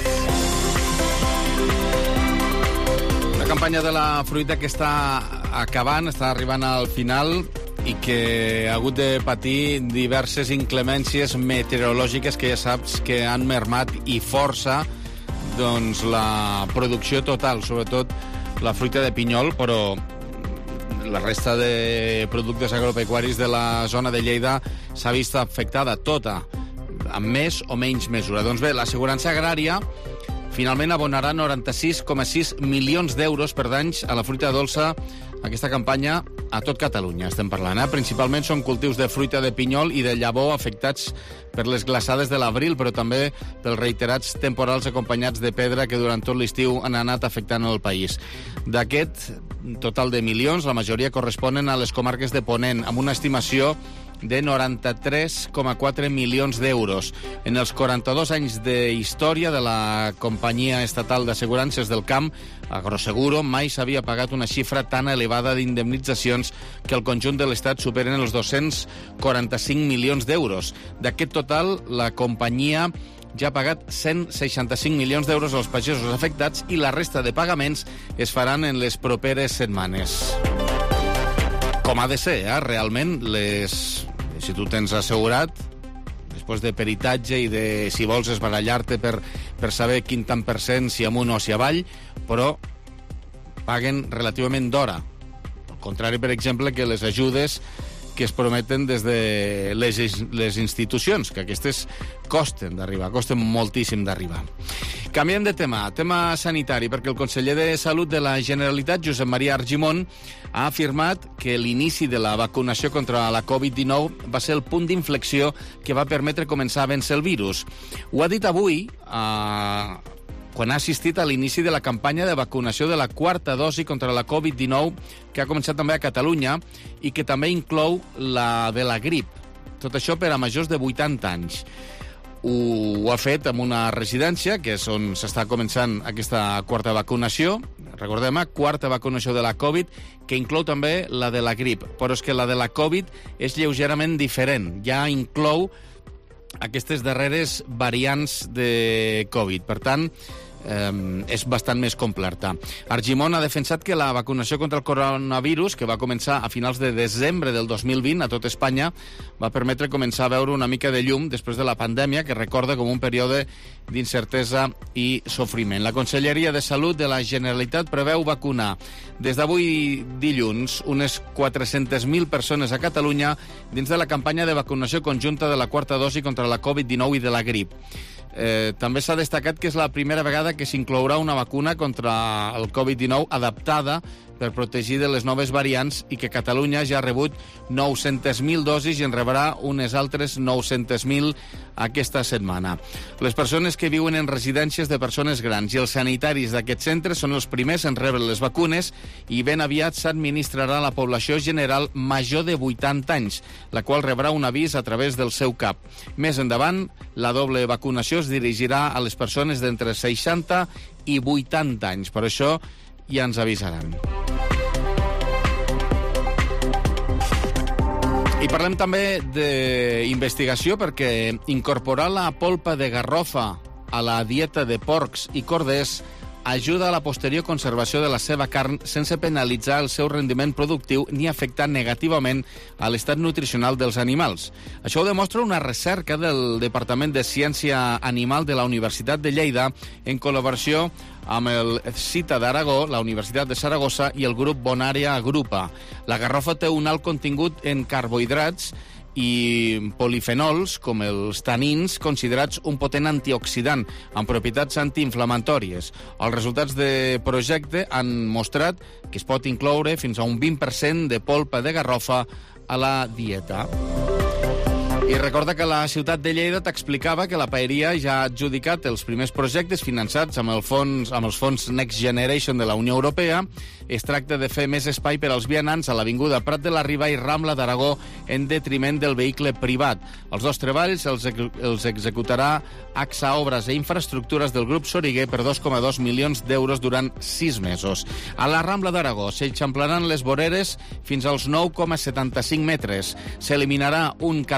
La campanya de la fruita que està acabant, està arribant al final i que ha hagut de patir diverses inclemències meteorològiques que ja saps que han mermat i força doncs, la producció total, sobretot la fruita de pinyol, però la resta de productes agropecuaris de la zona de Lleida s'ha vist afectada tota, amb més o menys mesura. Doncs bé, l'assegurança agrària finalment abonarà noranta-sis coma sis milions d'euros per danys a la fruita dolça. Aquesta campanya a tot Catalunya estem parlant. Eh? Principalment són cultius de fruita de pinyol i de llavor afectats per les glaçades de l'abril, però també pels reiterats temporals acompanyats de pedra que durant tot l'estiu han anat afectant el país. D'aquest total de milions, la majoria corresponen a les comarques de Ponent, amb una estimació de noranta-tres coma quatre milions d'euros. En els quaranta-dos anys de història de la companyia estatal d'assegurances del camp, Agroseguro, mai s'havia pagat una xifra tan elevada d'indemnitzacions que el conjunt de l'Estat superen els dos-cents quaranta-cinc milions d'euros. D'aquest total, la companyia ja ha pagat cent seixanta-cinc milions d'euros als pagesos afectats i la resta de pagaments es faran en les properes setmanes. Com ha de ser, eh? Realment, les... si tu tens assegurat, després de peritatge i de, si vols, esbarallar-te per, per saber quin tant per cent, si amunt o si avall, però paguen relativament d'hora. Al contrari, per exemple, que les ajudes que es prometen des de les, les institucions, que aquestes costen d'arribar, costen moltíssim d'arribar. Canviem de tema, tema sanitari, perquè el conseller de Salut de la Generalitat, Josep Maria Argimon, ha afirmat que l'inici de la vacunació contra la covid dinou va ser el punt d'inflexió que va permetre començar a vèncer el virus. Ho ha dit avui, eh, quan ha assistit a l'inici de la campanya de vacunació de la quarta dosi contra la covid dinou, que ha començat també a Catalunya i que també inclou la de la grip. Tot això per a majors de vuitanta anys. Ho, ho ha fet en una residència, que és on s'està començant aquesta quarta vacunació. Recordem, quarta vacunació de la Covid, que inclou també la de la grip. Però és que la de la Covid és lleugerament diferent. Ja inclou aquestes darreres variants de Covid. Per tant, eh, és bastant més completa. Argimon ha defensat que la vacunació contra el coronavirus, que va començar a finals de desembre del dos mil vint a tot Espanya, va permetre començar a veure una mica de llum després de la pandèmia, que recorda com un període d'incertesa i sofriment. La Conselleria de Salut de la Generalitat preveu vacunar des d'avui dilluns unes quatre-centes mil persones a Catalunya dins de la campanya de vacunació conjunta de la quarta dosi contra la covid dinou i de la grip. Eh, també s'ha destacat que és la primera vegada que s'inclourà una vacuna contra el covid dinou adaptada per protegir de les noves variants i que Catalunya ja ha rebut nou-centes mil dosis i en rebrà unes altres nou-centes mil aquesta setmana. Les persones que viuen en residències de persones grans i els sanitaris d'aquests centres són els primers en rebre les vacunes i ben aviat s'administrarà a la població general major de vuitanta anys, la qual rebrà un avís a través del seu cap. Més endavant, la doble vacunació es dirigirà a les persones d'entre seixanta i vuitanta anys. Per això ja ens avisaran. I parlem també d'investigació perquè incorporar la polpa de garrofa a la dieta de porcs i corders ajuda a la posterior conservació de la seva carn sense penalitzar el seu rendiment productiu ni afectar negativament a l'estat nutricional dels animals. Això ho demostra una recerca del Departament de Ciència Animal de la Universitat de Lleida en col·laboració amb el CITA d'Aragó, la Universitat de Saragossa i el grup Bonaria Agrupa. La garrofa té un alt contingut en carbohidrats i polifenols, com els tanins, considerats un potent antioxidant amb propietats antiinflamatòries. Els resultats de projecte han mostrat que es pot incloure fins a un vint per cent de polpa de garrofa a la dieta. I recorda que la ciutat de Lleida t'explicava que la paeria ja ha adjudicat els primers projectes finançats amb, el fons, amb els fons Next Generation de la Unió Europea. Es tracta de fer més espai per als vianants a l'Avinguda Prat de la Riba i Rambla d'Aragó en detriment del vehicle privat. Els dos treballs els, els executarà A X A Obres i Infraestructures del grup Soriguer per dos coma dos milions d'euros durant sis mesos. A la Rambla d'Aragó s'eixamplaran les voreres fins als nou coma setanta-cinc metres. S'eliminarà un carril de circulació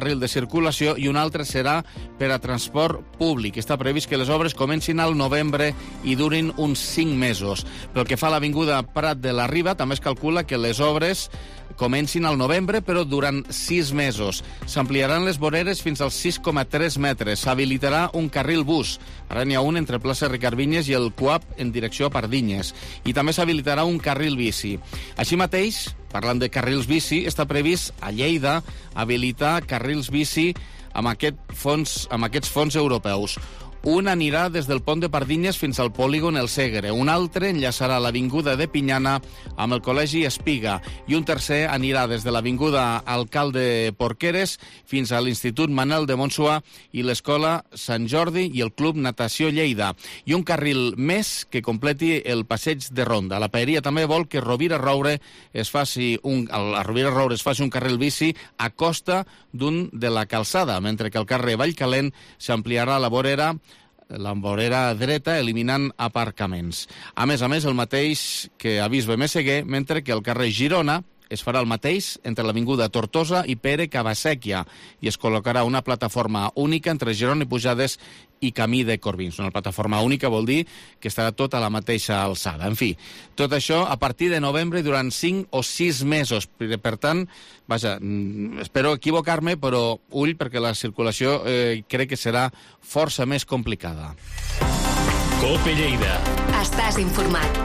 circulació i un altre serà per a transport públic. Està previst que les obres comencin al novembre i durin uns cinc mesos. Pel que fa a l'Avinguda Prat de la Riba, també es calcula que les obres comencin al novembre, però durant sis mesos. S'ampliaran les voreres fins als sis coma tres metres. S'habilitarà un carril bus. Ara n'hi ha un entre plaça Ricard Vinyes i el C U A P en direcció a Pardinyes. I també s'habilitarà un carril bici. Així mateix, parlant de carrils bici, està previst a Lleida habilitar carrils bici amb, aquest fons, amb aquests fons europeus. Un anirà des del pont de Pardinyes fins al polígon El Segre, un altre enllaçarà l'avinguda de Pinyana amb el Col·legi Espiga i un tercer anirà des de l'avinguda Alcalde Porqueres fins a l'Institut Manel de Montsuà i l'Escola Sant Jordi i el Club Natació Lleida. I un carril més que completi el passeig de Ronda. La Paeria també vol que Rovira Roure es faci un, a Rovira Roure es faci un carril bici a costa d'un de la calçada, mentre que al carrer Vallcalent s'ampliarà la vorera la vorera dreta, eliminant aparcaments. A més a més, el mateix que a Bisbe Messeguer, mentre que al carrer Girona es farà el mateix entre l'avinguda Tortosa i Pere Cavasèquia i es col·locarà una plataforma única entre Girona i Pujades i Camí de Corbins. Una plataforma única vol dir que estarà tota a la mateixa alçada. En fi, tot això a partir de novembre durant cinc o sis mesos. Per tant, vaja, espero equivocar-me, però ull, perquè la circulació eh, crec que serà força més complicada. Cope Lleida. Estàs informat.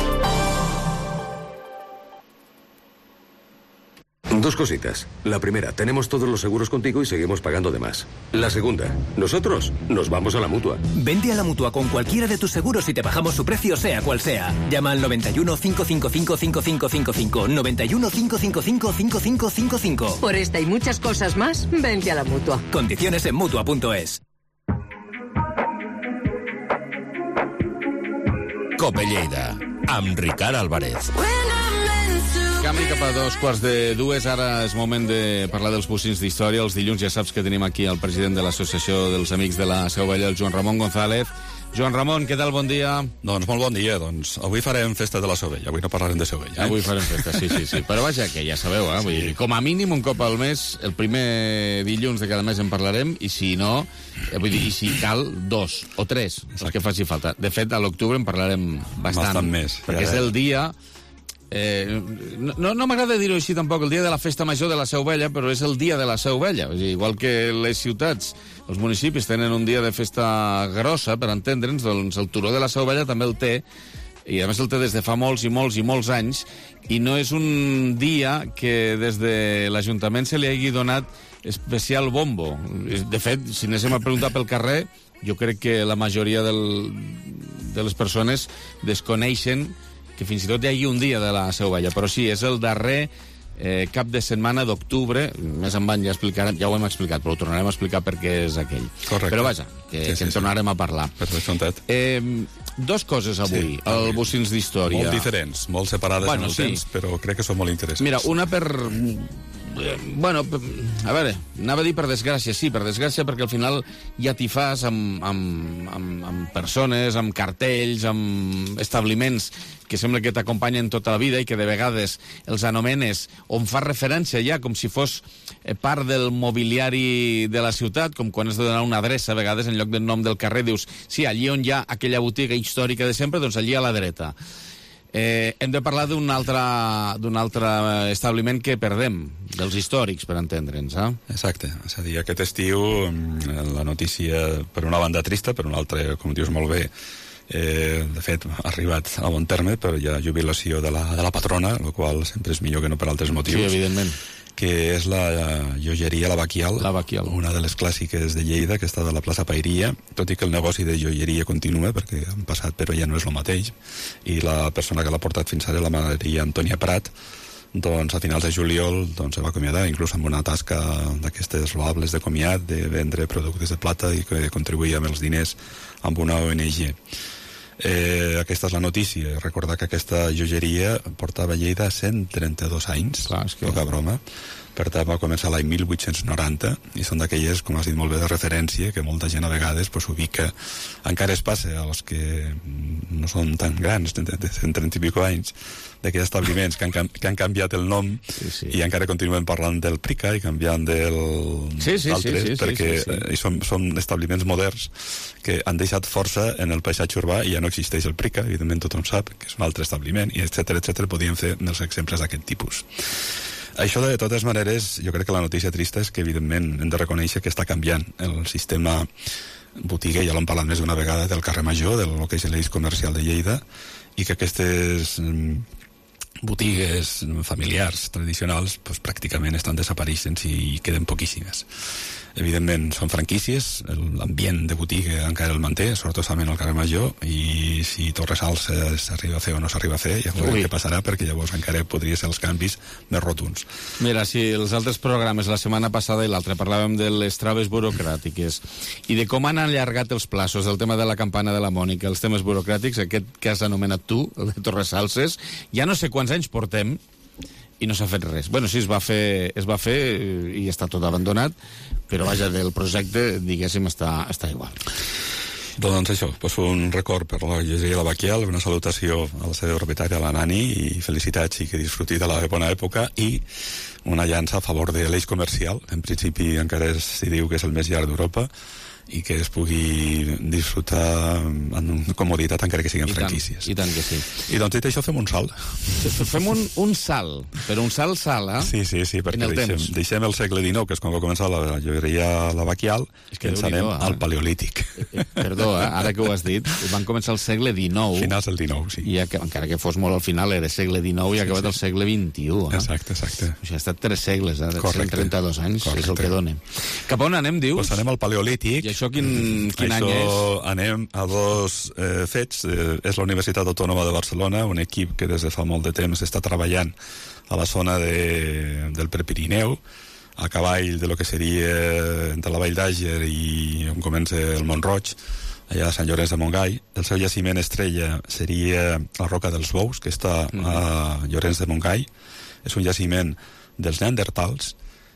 Dos cositas. La primera, tenemos todos los seguros contigo y seguimos pagando de más. La segunda, nosotros nos vamos a la Mutua. Vente a la Mutua con cualquiera de tus seguros y te bajamos su precio sea cual sea. Llama al noventa y uno, cinco cinco cinco, cinco cinco cinco cinco, noventa y uno, cinco cinco cinco, cinco cinco cinco cinco. Por esta y muchas cosas más, vente a la Mutua. Condiciones en Mutua punto es. Cope Lleida, amb Ricard Álvarez. Canvi cap a dos quarts de dues. Ara és moment de parlar dels bocins d'història. Els dilluns ja saps que tenim aquí el president de l'Associació dels Amics de la Seu Vella, el Joan Ramon González. Joan Ramon, què tal? Bon dia. Doncs molt bon dia. Doncs avui farem festa de la Seu Vella. Avui no parlarem de Seu Vella. Eh? Avui farem festa, sí, sí, sí. Però vaja, que ja sabeu, eh? Vull dir, com a mínim un cop al mes, el primer dilluns de cada mes en parlarem, i si no, eh, vull dir, i si cal, dos o tres, Exacte. els que faci falta. De fet, a l'octubre en parlarem bastant. Bastant més. Perquè ja és el dia... Eh, no no m'agrada dir-ho així tampoc, el dia de la festa major de la Seu Vella, però és el dia de la Seu Vella. O sigui, igual que les ciutats, els municipis tenen un dia de festa grossa, per entendre'ns, doncs el Turó de la Seu Vella també el té, i a més el té des de fa molts i molts i molts anys, i no és un dia que des de l'Ajuntament se li hagi donat especial bombo. De fet, si anéssim a preguntar pel carrer, jo crec que la majoria del, de les persones desconeixen que fins i tot hi hagi un dia de la Seu Vella, però sí, és el darrer eh, cap de setmana d'octubre, més en van ja explicarem, ja ho hem explicat, però ho tornarem a explicar perquè és aquell. Correcte. Però vaja, que, sí, sí, que en tornarem sí. a parlar. Per descomptat. Eh, dos coses avui, sí, el Bocins d'Història. Molt diferents, molt separades bueno, en el sí. temps, però crec que són molt interessants. Mira, una per... Bueno, a veure, anava a dir per desgràcia, sí, per desgràcia, perquè al final ja t'hi fas amb, amb, amb, amb persones, amb cartells, amb establiments que sembla que t'acompanyen tota la vida i que de vegades els anomenes on fa referència ja com si fos part del mobiliari de la ciutat, com quan has de donar una adreça, a vegades en lloc del nom del carrer dius, sí, allí on hi ha aquella botiga històrica de sempre, doncs allí a la dreta. Eh, hem de parlar d'un altre, d'un altre establiment que perdem, dels històrics, per entendre'ns. Eh? Exacte. És a dir, aquest estiu la notícia, per una banda trista, per una altra, com dius molt bé, eh, de fet, ha arribat a bon terme, però hi ha jubilació de la, de la patrona, el qual sempre és millor que no per altres motius. Sí, evidentment. Que és la joieria La Baquial, la Baquial, una de les clàssiques de Lleida, que està de la plaça Paeria, tot i que el negoci de joieria continua, perquè han passat però ja no és el mateix, i la persona que l'ha portat fins ara, la Maria Antònia Prat, doncs a finals de juliol doncs, se va acomiadar, inclús amb una tasca d'aquestes loables de comiat, de vendre productes de plata i que contribuïa amb els diners amb una O N G. Eh, aquesta és la notícia. Recordar que aquesta joieria portava a Lleida cent trenta-dos anys, Clar, és que... poca broma, per tant va començar l'any mil vuit-cents noranta, i són d'aquelles, com has dit molt bé, de referència, que molta gent a vegades pues, ubica, encara es passa als que no són tan grans, de cent trenta i pico anys, d'aquells establiments que han, que han canviat el nom sí, sí. i encara continuen parlant del Prica i canviant del sí, sí, d'altres, sí, sí, perquè sí, sí, sí. Eh, són, són establiments moderns que han deixat força en el paisatge urbà i ja no existeix el Prica, evidentment tothom sap que és un altre establiment, i etcètera, etcètera. Podíem fer els exemples d'aquest tipus. Això, de totes maneres, jo crec que la notícia trista és que, evidentment, hem de reconèixer que està canviant el sistema botiguer, ja l'hem parlat més d'una vegada, del carrer Major, del que és l'eix comercial de Lleida, i que aquestes botigues familiars tradicionals pues, pràcticament estan desapareixent i queden poquíssimes. Evidentment són franquícies, l'ambient de botiga encara el manté, sortosament al carrer Major, i si Torresals s'arriba a fer o no s'arriba a fer, ja veurem què passarà, perquè llavors encara podria ser els canvis més rotunds. Mira, si els altres programes, la setmana passada i l'altra, parlàvem de les traves burocràtiques i de com han allargat els plaços, el tema de la campana de la Mònica, els temes burocràtics, aquest que has anomenat tu, el de Torresalses, ja no sé quants anys portem i no s'ha fet res. Bueno, sí, es va fer, es va fer i està tot abandonat, però vaja, del projecte, diguéssim, està, està igual. Doncs això, pues un record per la llegeria La Baquial, una salutació a la seva propietària, la Nani, i felicitats i que disfruti de la bona època, i una llança a favor de l'eix comercial. En principi encara s'hi diu que és el més llarg d'Europa, i que es pugui disfrutar amb comoditat encara que siguin I franquícies. Tant, I tant que sí. I doncs dit això fem un salt. Fem un, un salt, però un salt salt, eh? Sí, sí, sí, perquè deixem, deixem el segle dinou, que és quan va començar la joieria La Baquial, és que ens anem eh? al Paleolític. Eh, perdó, eh? Ara que ho has dit, van començar el segle dinou. Finals del dinou, sí. I ja que, encara que fos molt al final, era segle dinou i ha acabat sí, sí. el segle vint-i-u. Eh? Exacte, exacte. O sigui, ha estat tres segles, eh? cent trenta-dos anys, correcte. És el que dona. Cap on anem, dius? Pues anem al Paleolític. I això quin, quin això any és? Anem a dos eh, fets. Eh, és la Universitat Autònoma de Barcelona, un equip que des de fa molt de temps està treballant a la zona de, del Prepirineu, a cavall de lo que seria entre la Vall d'Àger i on comença el Mont-roig, allà a Sant Llorenç de Montgai. El seu jaciment estrella seria la Roca dels Bous, que està mm. a Llorenç de Montgai. És un jaciment dels neandertals.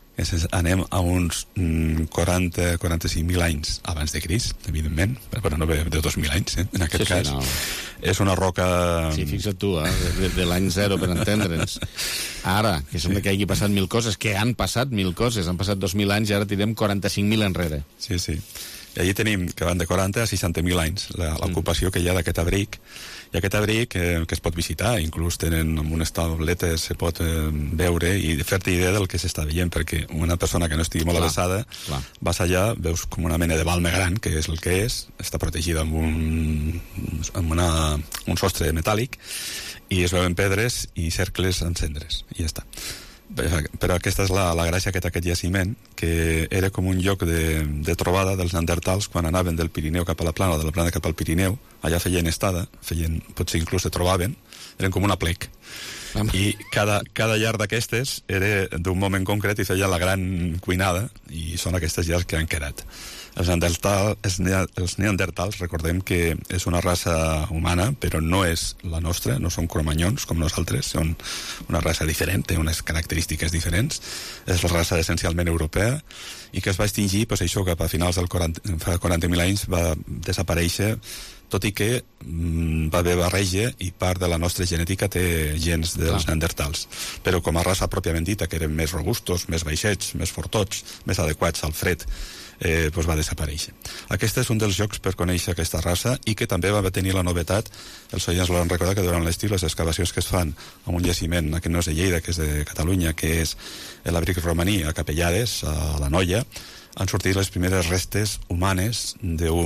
Anem a uns quaranta a quaranta-cinc mil anys abans de Crist, evidentment, però no ve de dos mil anys, eh, en aquest sí, cas. Sí, no. És una roca... Sí, fixa't tu, eh, de, de l'any zero, per entendre'ns. Ara, que sembla sí. que hagi passat mil coses, que han passat mil coses, han passat dos mil anys i ara tirem quaranta-cinc mil enrere. Sí, sí. I allí tenim que van de quaranta a seixanta mil anys l'ocupació que hi ha d'aquest abric. I aquest abric eh, que es pot visitar, inclús tenen amb unes tauletes, se pot eh, veure i fer-te idea del que s'està veient, perquè una persona que no estigui molt avesada, vas allà, veus com una mena de balme gran, que és el que és, està protegida amb un, amb una, un sostre metàl·lic, i es veuen pedres i cercles en cendres, i ja està. Però aquesta és la, la gràcia que té aquest jaciment, que era com un lloc de, de trobada dels neandertals quan anaven del Pirineu cap a la plana o de la plana cap al Pirineu. Allà feien estada, feien, potser inclús se trobaven, eren com una plec. I cada, cada llar d'aquestes era d'un moment concret i feien la gran cuinada, i són aquestes llars que han quedat. Els neandertals, els neandertals, recordem que és una raça humana, però no és la nostra, no són cromanyons com nosaltres, són una raça diferent, té unes característiques diferents. És la raça essencialment europea i que es va extingir, doncs això, cap a finals del quaranta, fa quaranta mil anys va desaparèixer, tot i que mm, va haver barreja i part de la nostra genètica té gens dels neandertals. Però com a raça pròpiament dita, que eren més robustos, més baixets, més fortots, més adequats al fred, eh, doncs va desaparèixer. Aquest és un dels jocs per conèixer aquesta raça i que també va tenir la novetat, els oients l'han recordat, que durant l'estiu les excavacions que es fan en un jaciment, que no és de Lleida, que és de Catalunya, que és l'abric romaní a Capellades, a la Noia, han sortit les primeres restes humanes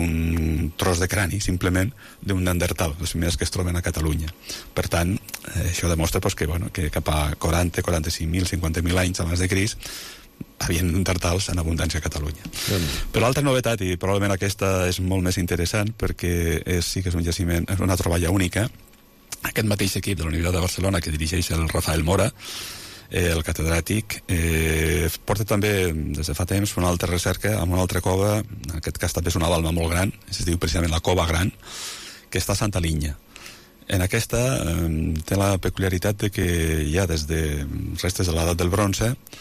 d'un tros de crani, simplement d'un neandertal, les primeres que es troben a Catalunya. Per tant, eh, això demostra pues, que, bueno, que cap a quaranta, quaranta-cinc mil, cinquanta mil anys abans de Crist havia neandertals en abundància a Catalunya. Mm. Però l'altra novetat, i probablement aquesta és molt més interessant, perquè és, sí que és un jaciment, és una troballa única, aquest mateix equip de la Universitat de Barcelona que dirigeix el Rafael Mora, Eh, el catedràtic, eh, porta també des de fa temps una altra recerca amb una altra cova, en aquest cas també és una balma molt gran, es diu precisament la Cova Gran, que està a Santa Linya. En aquesta eh, té la peculiaritat de que hi ha des de restes de l'edat del bronze,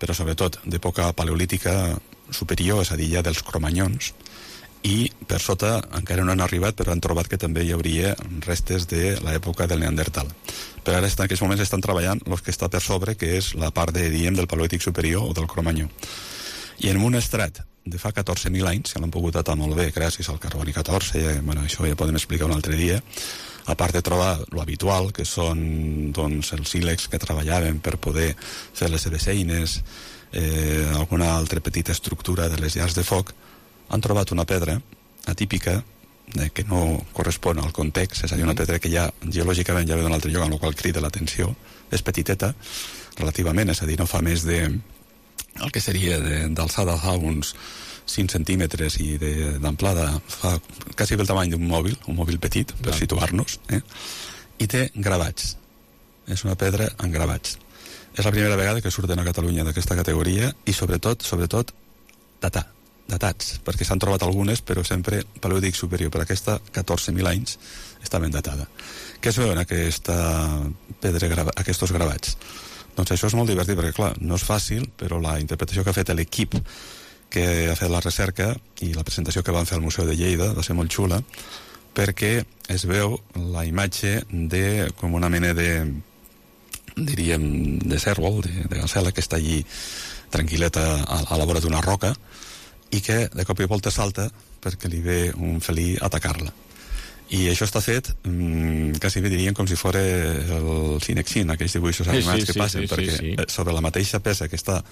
però sobretot d'època paleolítica superior, és a dir, ja dels cromanyons, i per sota encara no han arribat, però han trobat que també hi hauria restes de l'època del Neandertal. Però ara en aquests moments estan treballant el que està per sobre, que és la part de, diem, del paleolític superior o del cromanyó. I en un estrat de fa catorze mil anys, que l'han pogut datar molt bé gràcies al carboni catorze, ja, bueno, això ja podem explicar un altre dia, a part de trobar lo habitual, que són doncs, els sílex que treballaven per poder fer les seves eines, eh, alguna altra petita estructura de les llars de foc, han trobat una pedra atípica eh, que no correspon al context, és a dir, una pedra que ja geològicament ja ve d'un altre lloc, amb la qual crida l'atenció, és petiteta, relativament, és a dir, no fa més de el que seria d'alçada fa uns cinc centímetres i d'amplada fa quasi el tamany d'un mòbil, un mòbil petit, per ja. situar-nos, eh? I té gravats. És una pedra amb gravats. És la primera vegada que surten a Catalunya d'aquesta categoria i sobretot, sobretot, datar, datats, perquè s'han trobat algunes, però sempre paleolític superior, per aquesta catorze mil anys està ben datada. Què es veu en aquesta pedra, grava, aquests gravats? Doncs això és molt divertit, perquè clar, no és fàcil, però la interpretació que ha fet l'equip que ha fet la recerca i la presentació que van fer al Museu de Lleida va ser molt xula, perquè es veu la imatge de com una mena de, diríem, de cèrvol, de, de gacela, que està allí tranquil·leta a, a la vora d'una roca i que de cop i volta salta perquè li ve un felí a atacar-la. I això està fet, mmm, quasi bé diríem com si fos el cinexin, aquells dibuixos animats sí, sí, que passen, sí, sí, perquè sí, sí. sobre la mateixa peça que està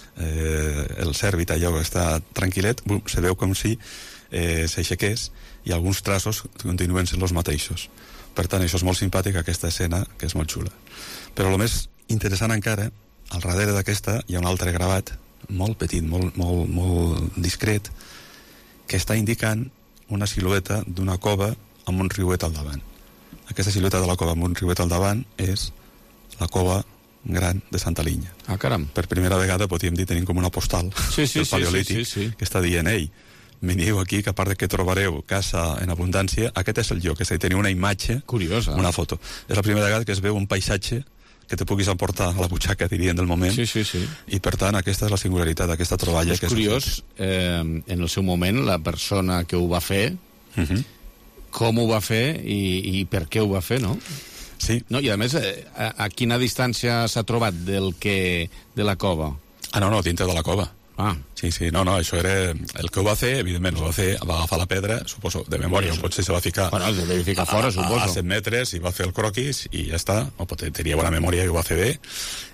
eh, el cèrvit allò que està tranquil·let, bum, se veu com si eh, s'aixequés i alguns traços continuen sent els mateixos. Per tant, això és molt simpàtic, aquesta escena, que és molt xula. Però el més interessant encara, al darrere d'aquesta hi ha un altre gravat, molt petit, molt, molt, molt discret, que està indicant una silueta d'una cova amb un riuet al davant. Aquesta silueta de la cova amb un riuet al davant és la cova gran de Santa Linya. Ah, caram. Per primera vegada, podríem dir, tenim com una postal sí, sí, del paleolític sí, sí, sí, sí. que està dient, ei, veniu aquí, que a part de que trobareu casa en abundància, aquest és el lloc, és a dir, teniu una imatge, curiosa, una foto. És la primera vegada que es veu un paisatge que te puguis emportar a la butxaca, dirien, del moment. Sí, sí, sí. I, per tant, aquesta és la singularitat d'aquesta troballa. És que curiós, eh, en el seu moment, la persona que ho va fer, uh-huh. com ho va fer i, i per què ho va fer, no? Sí. No, i a més, a, a quina distància s'ha trobat del que, de la cova? Ah, no, no, dintre de la cova. Ah. Sí, sí, no, no, això era... El que ho va fer, evidentment, ho va fer, va agafar la pedra, suposo, de memòria, bueno, potser se va ficar... Bueno, se va ficar fora, a, suposo. A, a cent metres, i va fer el croquis, i ja està, o potser tenia bona memòria que ho va fer bé,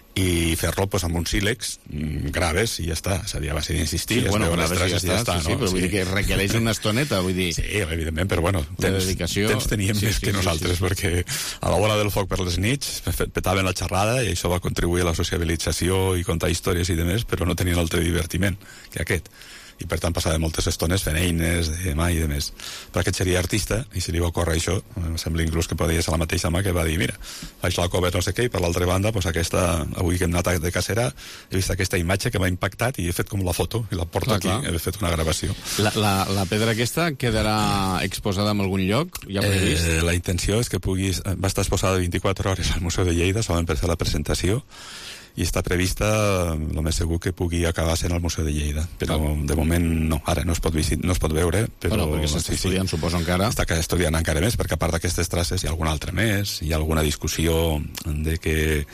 i fer-lo pues, amb uns sílex mm, graves i ja està, és a dir, va ser d'insistir, sí, es bueno, veuen les traces ja i ja està, sí, sí, no? però vull dir que requereix una estoneta, vull dir... Sí, evidentment, però bueno, temps, dedicació... temps teníem sí, més sí, que sí, nosaltres, sí, sí. perquè a la vora del foc per les nits petaven la xerrada i això va contribuir a la sociabilització i contar històries i demés, però no tenien altre divertiment que aquest. I per tant passava moltes estones fent eines, de mà i de més. Però aquest seria artista, i si li va ocórrer això, em sembla inclús que podia ser la mateixa mà que va dir, mira, faig la cova no sé què, i per l'altra banda, pues aquesta, avui que hem anat de cacera, he vist aquesta imatge que m'ha impactat i he fet com la foto, i la porto clar, aquí, clar. He fet una gravació. La, la, la pedra aquesta quedarà exposada en algun lloc? Ja previst? Eh, la intenció és que puguis... Va estar exposada vint-i-quatre hores al Museu de Lleida, solament per fer la presentació, i està prevista, el més segur que pugui acabar sent al Museu de Lleida, però ah. de moment no, ara no es pot, visit, no es pot veure, però... Bueno, perquè s'està sí, estudiant, sí. suposo, encara. Està estudiant encara més, perquè a part d'aquestes traces hi ha alguna altra més, hi ha alguna discussió de que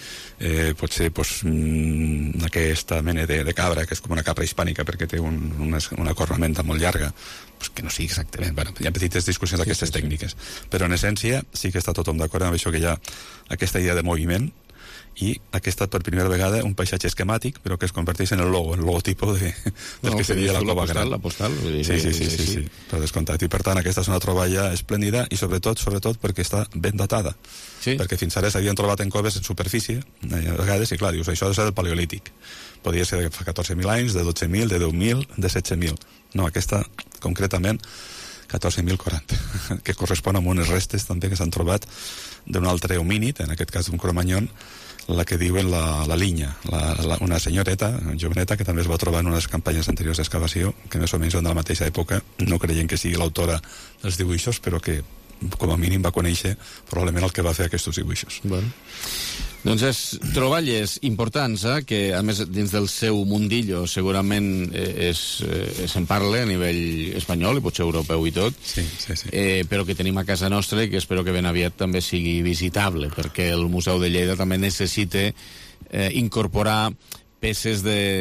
eh, potser pues, mm, aquesta mena de, de cabra, que és com una capra hispànica perquè té un, una, una cornamenta molt llarga, pues que no sigui exactament, bueno, hi ha petites discussions d'aquestes sí, sí, tècniques, sí. Però en essència sí que està tothom d'acord amb això, que hi ha aquesta idea de moviment i aquesta per primera vegada un paisatge esquemàtic però que es converteix en el logo, el logotipo de, del no, que seria la cova gran. La postal, sí, sí, sí, sí, sí, sí, per descomptat. I per tant aquesta és una troballa esplèndida i sobretot, sobretot perquè està ben datada. Sí. Perquè fins ara s'havien trobat en coves en superfície, a vegades, i clar, dius, això ha de ser del paleolític. Podria ser de fa catorze mil anys, de dotze mil, de deu mil, de setze mil. No, aquesta, concretament, catorze mil quaranta, que correspon amb unes restes també que s'han trobat d'un altre homínid, en aquest cas d'un cromanyon, la que diuen la, la Linya, la, la, una senyoreta, joveneta, que també es va trobar en unes campanyes anteriors d'excavació, que més o menys són de la mateixa època, no creient que sigui l'autora dels dibuixos, però que com a mínim va conèixer probablement el que va fer aquests dibuixos. Bueno. Doncs és troballes importants, eh, que a més dins del seu mundillo segurament eh, és, eh, se'n parla a nivell espanyol i potser europeu i tot, sí, sí, sí. Eh, però que tenim a casa nostra i que espero que ben aviat també sigui visitable, perquè el Museu de Lleida també necessita eh, incorporar peces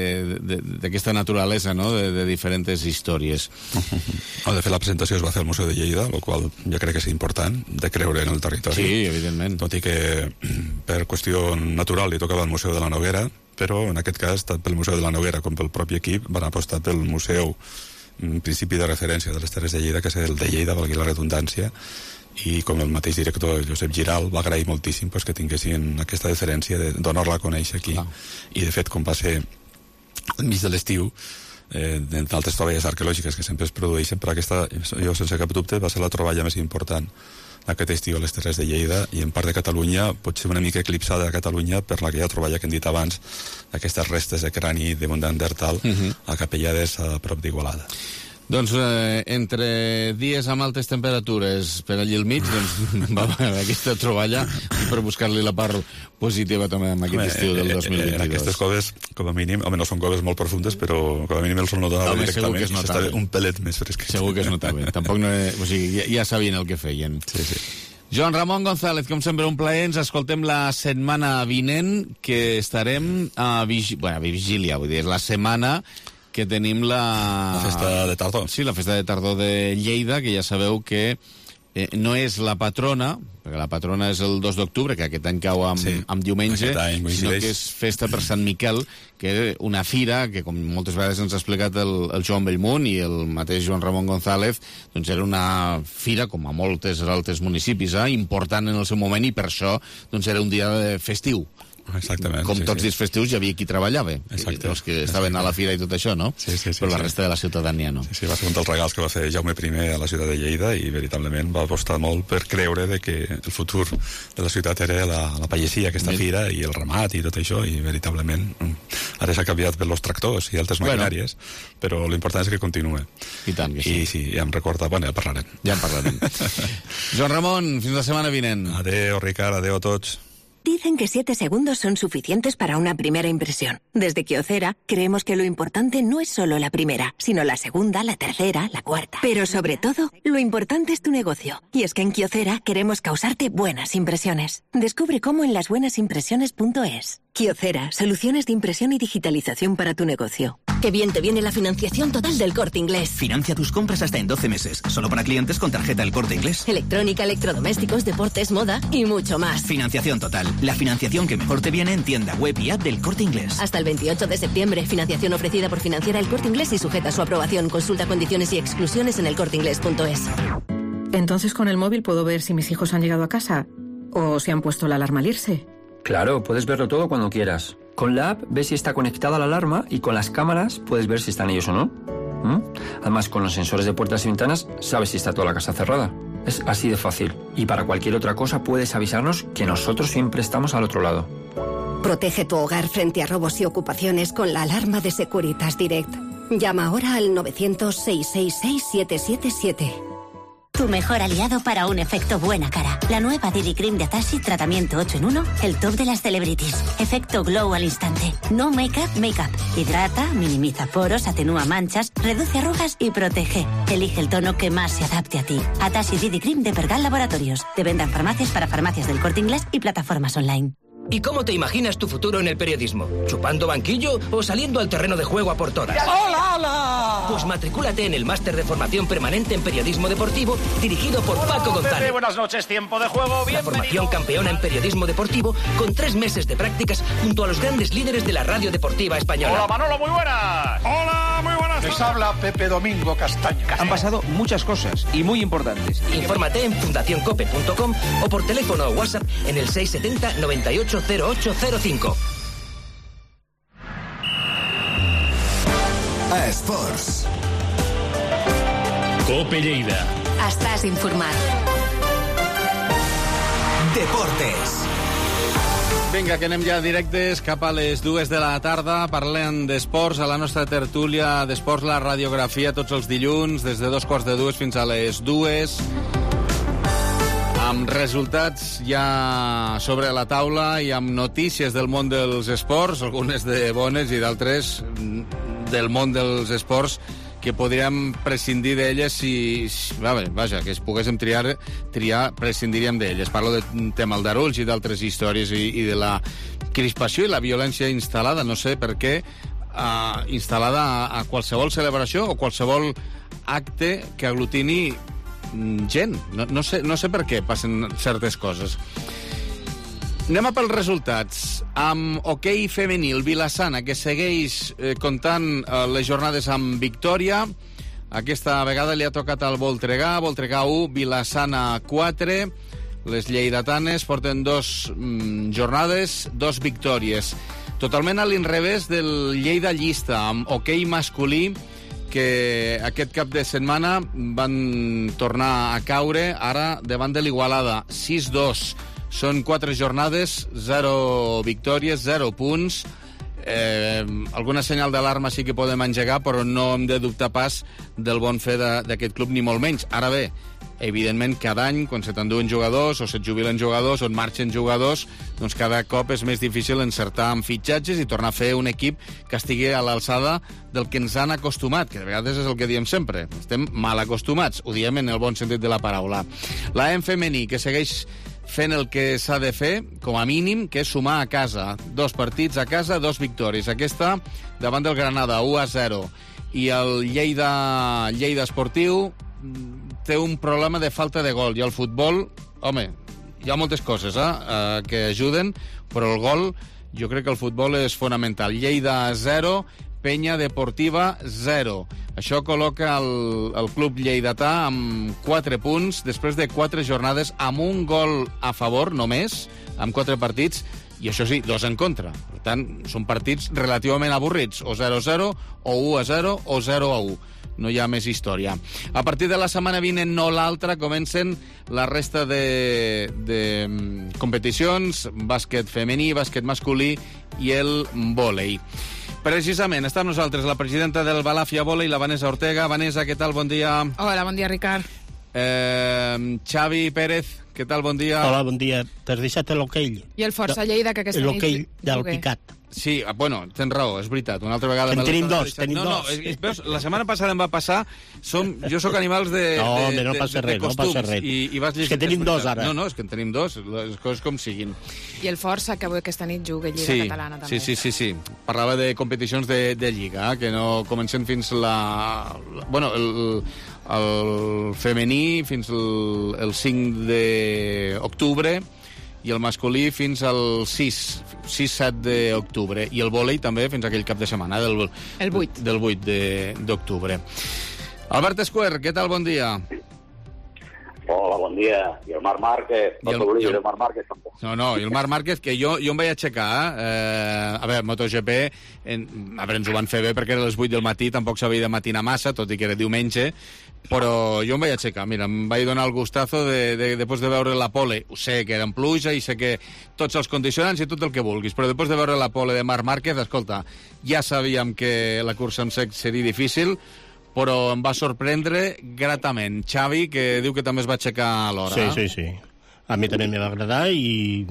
d'aquesta naturalesa, no?, de, de diferents històries. Oh, de fet, la presentació es va fer al Museu de Lleida, el qual jo crec que és important, de creure en el territori. Sí, evidentment. Tot i que per qüestió natural li tocava al Museu de la Noguera, però en aquest cas, tant pel Museu de la Noguera com pel propi equip, van apostar pel museu en principi de referència de les Terres de Lleida, que és el de Lleida, valgui la redundància, i com el mateix director Josep Giral va agrair moltíssim pues, que tinguessin aquesta diferència de donar-la a conèixer aquí. Clar. I de fet, com va ser al mig de l'estiu, eh, d'altres troballes arqueològiques que sempre es produeixen, però aquesta, jo sense cap dubte, va ser la troballa més important d'aquest estiu a les Terres de Lleida, i en part de Catalunya, pot ser una mica eclipsada a Catalunya per aquella troballa que hem dit abans, d'aquestes restes de crani de Montandertal, uh-huh. a Capellades, a prop d'Igualada. Doncs eh, entre dies amb altes temperatures per allí al mig, doncs va haver aquesta troballa per buscar-li la part positiva també en aquest home, estiu del dos mil vint-i-dos. En aquestes coves, com a mínim, home, no són coves molt profundes, però com a mínim el sol notava home, directament i s'estava un pelet més fresc. Segur que es notava. Tampoc no, o sigui, ja, ja sabien el que feien. Sí, sí. Joan Ramon González, com sempre, un plaer. Ens escoltem la setmana vinent, que estarem a, vigi... bueno, a vigília, vull dir, és la setmana que tenim la... La festa de tardor. Sí, la festa de tardor de Lleida, que ja sabeu que eh, no és la patrona, perquè la patrona és el dos d'octubre, que aquest any cau amb, sí, amb diumenge, sinó que és festa per Sant Miquel, que és una fira que, com moltes vegades ens ha explicat el, el Joan Bellmunt i el mateix Joan Ramon González, doncs era una fira, com a moltes altres municipis, eh, important en el seu moment, i per això doncs era un dia festiu. Exactament. Com sí, tots sí. dies festius hi havia qui treballava, exacte, els que estaven exacte. A la fira i tot això, no? Sí, sí, sí, però la sí. resta de la ciutadania no. Sí, sí, va ser un dels regals que va fer Jaume primer a la ciutat de Lleida, i veritablement va apostar molt per creure de que el futur de la ciutat era la, la pagesia, aquesta sí. fira, i el ramat i tot això, i veritablement ara s'ha canviat per los tractors i altres maquinàries, bueno. però l'important és que continue. I tant que sí. I sí, ja em recorda, bueno, ja parlarem. Ja en parlarem. Joan Ramon, fins la setmana vinent. Adéu, Ricard, adéu a tots. Dicen que siete segundos son suficientes para una primera impresión. Desde Kyocera creemos que lo importante no es solo la primera, sino la segunda, la tercera, la cuarta. Pero sobre todo, lo importante es tu negocio. Y es que en Kyocera queremos causarte buenas impresiones. Descubre cómo en las buenas impresiones punto es. Kyocera, soluciones de impresión y digitalización para tu negocio. Qué bien te viene la financiación total del Corte Inglés. Financia tus compras hasta en doce meses, solo para clientes con tarjeta El Corte Inglés. Electrónica, electrodomésticos, deportes, moda y mucho más. Financiación total. La financiación que mejor te viene en tienda web y app del Corte Inglés. Hasta el veintiocho de septiembre. Financiación ofrecida por Financiera El Corte Inglés y sujeta a su aprobación. Consulta condiciones y exclusiones en el corte inglés punto es. Entonces con el móvil puedo ver si mis hijos han llegado a casa o si han puesto la alarma al irse. Claro, puedes verlo todo cuando quieras. Con la app ves si está conectada la alarma y con las cámaras puedes ver si están ellos o no. ¿Mm? Además, con los sensores de puertas y ventanas sabes si está toda la casa cerrada. Es así de fácil. Y para cualquier otra cosa puedes avisarnos, que nosotros siempre estamos al otro lado. Protege tu hogar frente a robos y ocupaciones con la alarma de Securitas Direct. Llama ahora al novecientos, seiscientos sesenta y seis, siete siete siete. Tu mejor aliado para un efecto buena cara. La nueva D D Cream de Atashi, tratamiento ocho en uno, el top de las celebrities. Efecto glow al instante. No make-up, make-up. Hidrata, minimiza poros, atenúa manchas, reduce arrugas y protege. Elige el tono que más se adapte a ti. Atashi D D Cream de Pergal Laboratorios. De venta en farmacias para farmacias del Corte Inglés y plataformas online. ¿Y cómo te imaginas tu futuro en el periodismo? ¿Chupando banquillo o saliendo al terreno de juego a por todas? ¡Hola, hola! Pues matricúlate en el máster de formación permanente en periodismo deportivo dirigido por hola, Paco González. Pepe, buenas noches, tiempo de juego, bienvenido. La formación campeona en periodismo deportivo con tres meses de prácticas junto a los grandes líderes de la radio deportiva española. Hola, Manolo, muy buenas. Hola, muy buenas. Les habla Pepe Domingo Castaño. Han pasado muchas cosas y muy importantes. Infórmate en fundación cope punto com o por teléfono o WhatsApp en el seis siete cero, noventa y ocho, cero ocho cero cinco. Esports. Cope Lleida. Estàs informat. Deportes. Vinga, que anem ja directes cap a les dues de la tarda. Parlem d'esports a la nostra tertúlia d'esports, la radiografia, tots els dilluns, des de dos quarts de dues fins a les dues. Amb resultats ja sobre la taula i amb notícies del món dels esports, algunes de bones i d'altres del món dels esports, que podríem prescindir d'elles si, si vaja, que es poguéssim triar, triar prescindiríem d'elles. Parlo del tema d'Arulls i d'altres històries i, i de la crispació i la violència instal·lada, no sé per què, uh, instal·lada a, a qualsevol celebració o qualsevol acte que aglutini gent. No, no, sé, no sé per què passen certes coses. Anem a pels resultats. Amb hoquei femení, el Vilassana, que segueix eh, comptant eh, les jornades amb victòria. Aquesta vegada li ha tocat al Voltregà. Voltregà u, Vilassana quatre. Les lleidatanes porten dos mm, jornades, dos victòries. Totalment a l'inrevés del Lleida Llista, amb hoquei masculí, que aquest cap de setmana van tornar a caure, ara davant de l'Igualada, sis dos. Són quatre jornades, zero victòries, zero punts. Eh, alguna senyal d'alarma sí que podem engegar, però no hem de dubtar pas del bon fer d'aquest club, ni molt menys. Ara bé, evidentment, cada any, quan se t'enduen jugadors, o se't jubilen jugadors, o et marxen jugadors, doncs cada cop és més difícil encertar amb fitxatges i tornar a fer un equip que estigui a l'alçada del que ens han acostumat, que de vegades és el que diem sempre. Estem mal acostumats, ho diem en el bon sentit de la paraula. La E M femení, que segueix fent el que s'ha de fer, com a mínim, que és sumar a casa. Dos partits a casa, dos victòries. Aquesta davant del Granada, u a zero. I el Lleida, Lleida Esportiu té un problema de falta de gol. I el futbol, home, hi ha moltes coses eh, eh, que ajuden, però el gol, jo crec que el futbol és fonamental. Lleida zero, Penya Deportiva zero. Això col·loca el, el club lleidatà amb quatre punts després de quatre jornades amb un gol a favor només, amb quatre partits, i això sí, dos en contra. Per tant, són partits relativament avorrits, o zero a zero, o u a zero, o zero a u. No hi ha més història. A partir de la setmana vinent, no l'altra, comencen la resta de, de competicions, bàsquet femení, bàsquet masculí i el vòlei. Precisament, està amb nosaltres la presidenta del Balàfia Vòlei, la Vanessa Ortega. Vanessa, què tal? Bon dia. Hola, bon dia, Ricard. Eh, Xavi Pérez, què tal? Bon dia. Hola, bon dia. T'has deixat l'hoquei. I el Força Lleida, que aquesta nit... L'hoquei del Picat. Sí, bueno, tens raó, és veritat. Una altra vegada... En tenim dos, tenim no, dos. No, és, veus, la setmana passada em va passar... Som, jo sóc animals de, no, de, no passa de, res, de costums. No passa res. I, i vas és que tenim dos, ara. No, no, és que en tenim dos, les coses com siguin. I el Força, que avui aquesta nit juga Lliga sí, Catalana, també. Sí, sí, sí, sí. Parlava de competicions de, de Lliga, eh, que no comencen fins la... la bueno, el, el femení fins el, el cinc d'octubre, i el masculí fins al sis set d'octubre, i el vòlei també fins aquell cap de setmana, del, el vuit. Del vuit d'octubre. Albert Esquer, què tal? Bon dia. Hola, bon dia. I el Marc Márquez. No t'oblidis del Marc Márquez, tampoc. No, no, i el Marc Márquez, que jo, jo em vaig aixecar, eh, a veure, MotoGP, en, a veure, ens ho van fer bé perquè era les vuit del matí, tampoc s'havia de matinar massa, tot i que era diumenge, però jo em vaig aixecar, mira, em vaig donar el gustazo de, de, després de veure la pole. Ho sé que era en pluja i sé que tots els condicionants i tot el que vulguis, però després de veure la pole de Marc Márquez, escolta, ja sabíem que la cursa en sec seria difícil, però em va sorprendre gratament. Xavi, que diu que també es va aixecar a l'hora. Sí, sí, sí. A mi també m'ha agradar i,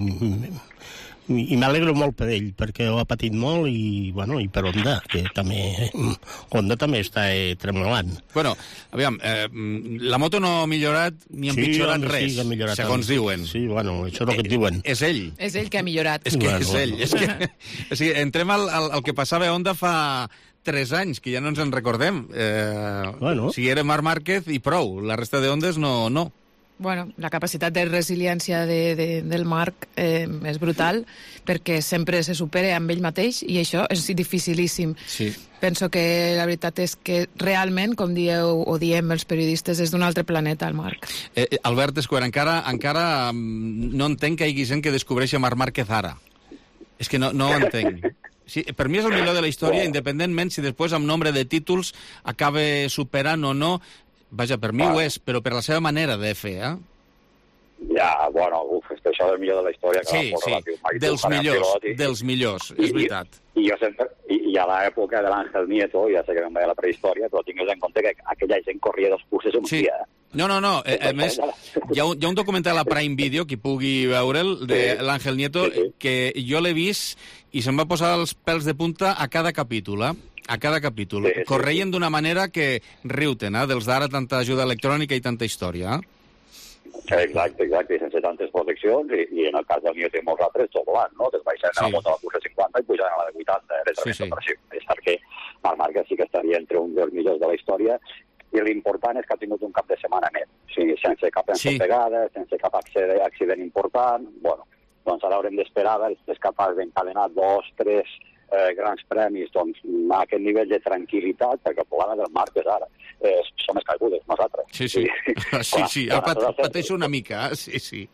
i m'alegro molt per ell, perquè ho ha patit molt i, bueno, i per Honda, que també... Honda també està eh, tremolant. Bueno, aviam, eh, la moto no ha millorat ni ha empitjorat sí, res, sí, millorat segons tant. diuen. Sí, bueno, això és el que et diuen. És ell. És ell que ha millorat. És que bueno, és ell. Bueno. És que, o sigui, entrem al, al, al que passava a Honda fa tres anys, que ja no ens en recordem. Eh, bueno. Si era Marc Márquez i prou. La resta de Hondes no, no. Bueno, la capacitat de resiliència de, de, del Marc eh, és brutal, perquè sempre se supera amb ell mateix, i això és dificilíssim. Sí. Penso que la veritat és que realment, com dieu o diem els periodistes, és d'un altre planeta, el Marc. Eh, Albert Esquer, encara, encara no entenc que hi hagi gent que descobreixi Marc Márquez ara. És que no, no ho entenc. Sí, per mi és el millor de la història, independentment si després amb nombre de títols acaba superant o no. Vaja, per mi ho és, però per la seva manera de fer, eh? Ja, bueno, uf, és que això del millor de la història... Sí, sí, dels millors, dels millors, és veritat. I jo sempre, i a l'època de l'Àngel Nieto, ja sé que no em veia la prehistòria, però tingues en compte que aquella gent corria dos curses un sí. dia. No, no, no. Eh, a més, hi ha, un, hi ha un documental a Prime Video, qui pugui veure'l, de sí. l'Àngel Nieto, sí, sí. que jo l'he vist i se'm va posar els pèls de punta a cada capítol, eh? A cada capítol. Sí, sí, correien sí. d'una manera que riu-te'n, eh? Dels d'ara tanta ajuda electrònica i tanta història, eh? Exacte, exacte, sense tantes proteccions, i, i en el cas del Nieto i molts altres, tot volant, no? Que es baixen sí. a la moto a la cursa cinquanta i pujaven a la de vuitanta, era sí, sí. operació. És perquè Marc Márquez sí que estaria entre un dels millors de la història, i l'important és que ha tingut un cap de setmana net, o sigui, sense cap ensopegada, sí. sense cap accident important, bueno, doncs ara haurem d'esperar a veure si és capaç d'encadenar dos, tres eh, grans premis, doncs, a aquest nivell de tranquil·litat, perquè el problema del Marc és ara. Eh, som escaigudes, nosaltres. Sí, sí, sí, sí, el pat pateixo una mica, sí, sí.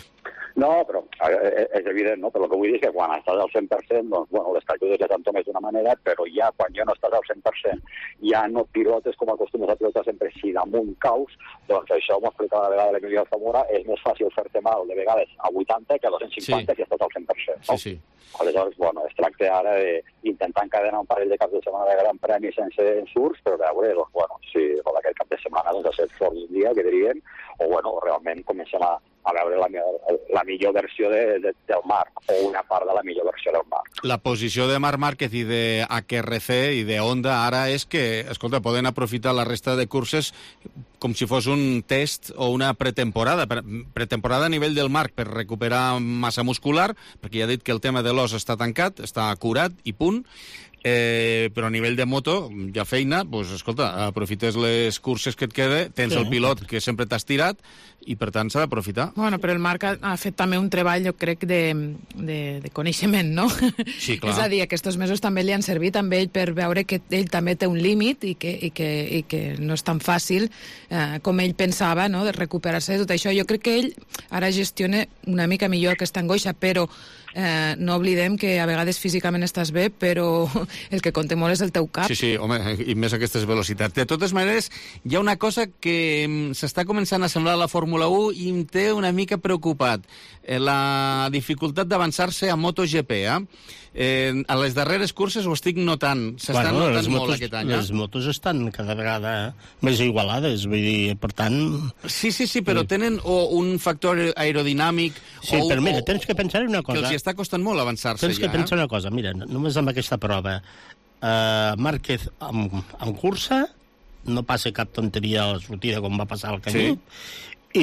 No, però és evident, no? Però el que vull dir és que quan estàs al cent per cent, doncs, bueno, les caigudes ja t'entomes d'una manera, però ja quan ja no estàs al cent per cent, ja no pilotes com acostumes a pilotar sempre, si damunt caus, doncs això m'ho explicava una vegada l'Emilio Zamora, és més fàcil fer-te mal de vegades a vuitanta que a dos-cents cinquanta sí. si estàs al cent per cent. No? Sí, sí. Aleshores, bueno, es tracta ara d'intentar encadenar un parell de caps de setmana de gran premi sense ensurts, però veure, doncs, bueno, si aquest cap de setmana doncs, ha set fort d'un dia, que diríem, o, bueno, realment comencem a, a veure la, la millor versió de, de, del Marc, o una part de la millor versió del Marc. La posició de Marc Márquez i de H R C i de Honda ara és que, escolta, poden aprofitar la resta de curses com si fos un test o una pretemporada, pretemporada a nivell del Marc per recuperar massa muscular, perquè ja ha dit que el tema de l'os està tancat, està curat i punt, eh, però a nivell de moto hi ha feina, doncs, escolta, aprofites les curses que et queda, tens sí. el pilot que sempre t'has tirat, i per tant s'ha d'aprofitar. Bueno, però el Marc ha, ha fet també un treball, jo crec, de, de, de coneixement, no? Sí, clar. És a dir, aquests mesos també li han servit amb ell per veure que ell també té un límit i que, i que, i que no és tan fàcil eh, com ell pensava, no?, de recuperar-se de tot això. Jo crec que ell ara gestiona una mica millor aquesta angoixa, però eh, no oblidem que a vegades físicament estàs bé, però el que compta molt és el teu cap. Sí, sí, home, i més aquestes velocitats. De totes maneres, hi ha una cosa que s'està començant a semblar a la Fórmula un i em té una mica preocupat. Eh, la dificultat d'avançar-se a MotoGP, eh? Eh, a les darreres curses ho estic notant. S'estan bueno, notant molt motos, aquest any. Les motos estan cada vegada més igualades, vull dir, per tant... Sí, sí, sí, però tenen o un factor aerodinàmic... Sí, o, però mira, o, tens que pensar una cosa... Que els està costant molt avançar-se ja. Tens que pensar una cosa, mira, només amb aquesta prova, uh, Márquez amb, amb cursa, no passa cap tonteria a la sortida com va passar al camí, sí.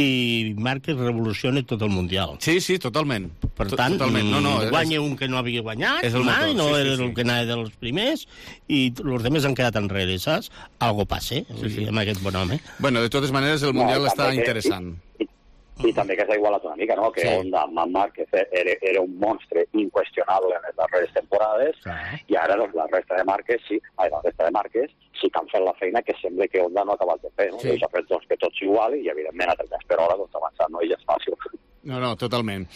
i Márquez revoluciona tot el Mundial. Sí, sí, totalment. Per tant, totalment. No, no, guanya és... un que no havia guanyat, és el mai, motor, no sí, era sí, sí. el que anava dels primers, i els altres han quedat enrere, saps? Algo passa, sí, sí. amb aquest bon home. Bueno, de totes maneres, el Mundial no, està interessant. I, i, i també que s'ha igualat una mica, no?, que sí. Honda, Marc Márquez era, era un monstre inqüestionable en les darreres temporades, sí. i ara doncs, la resta de marques, sí, ai, la resta de marques, sí que han fet la feina que sembla que Honda no ha acabat de fer, no? Sí. I s'ha fet doncs, que tots igual, i evidentment a trenta per hora doncs, avançar no i és fàcil. No, no, totalment.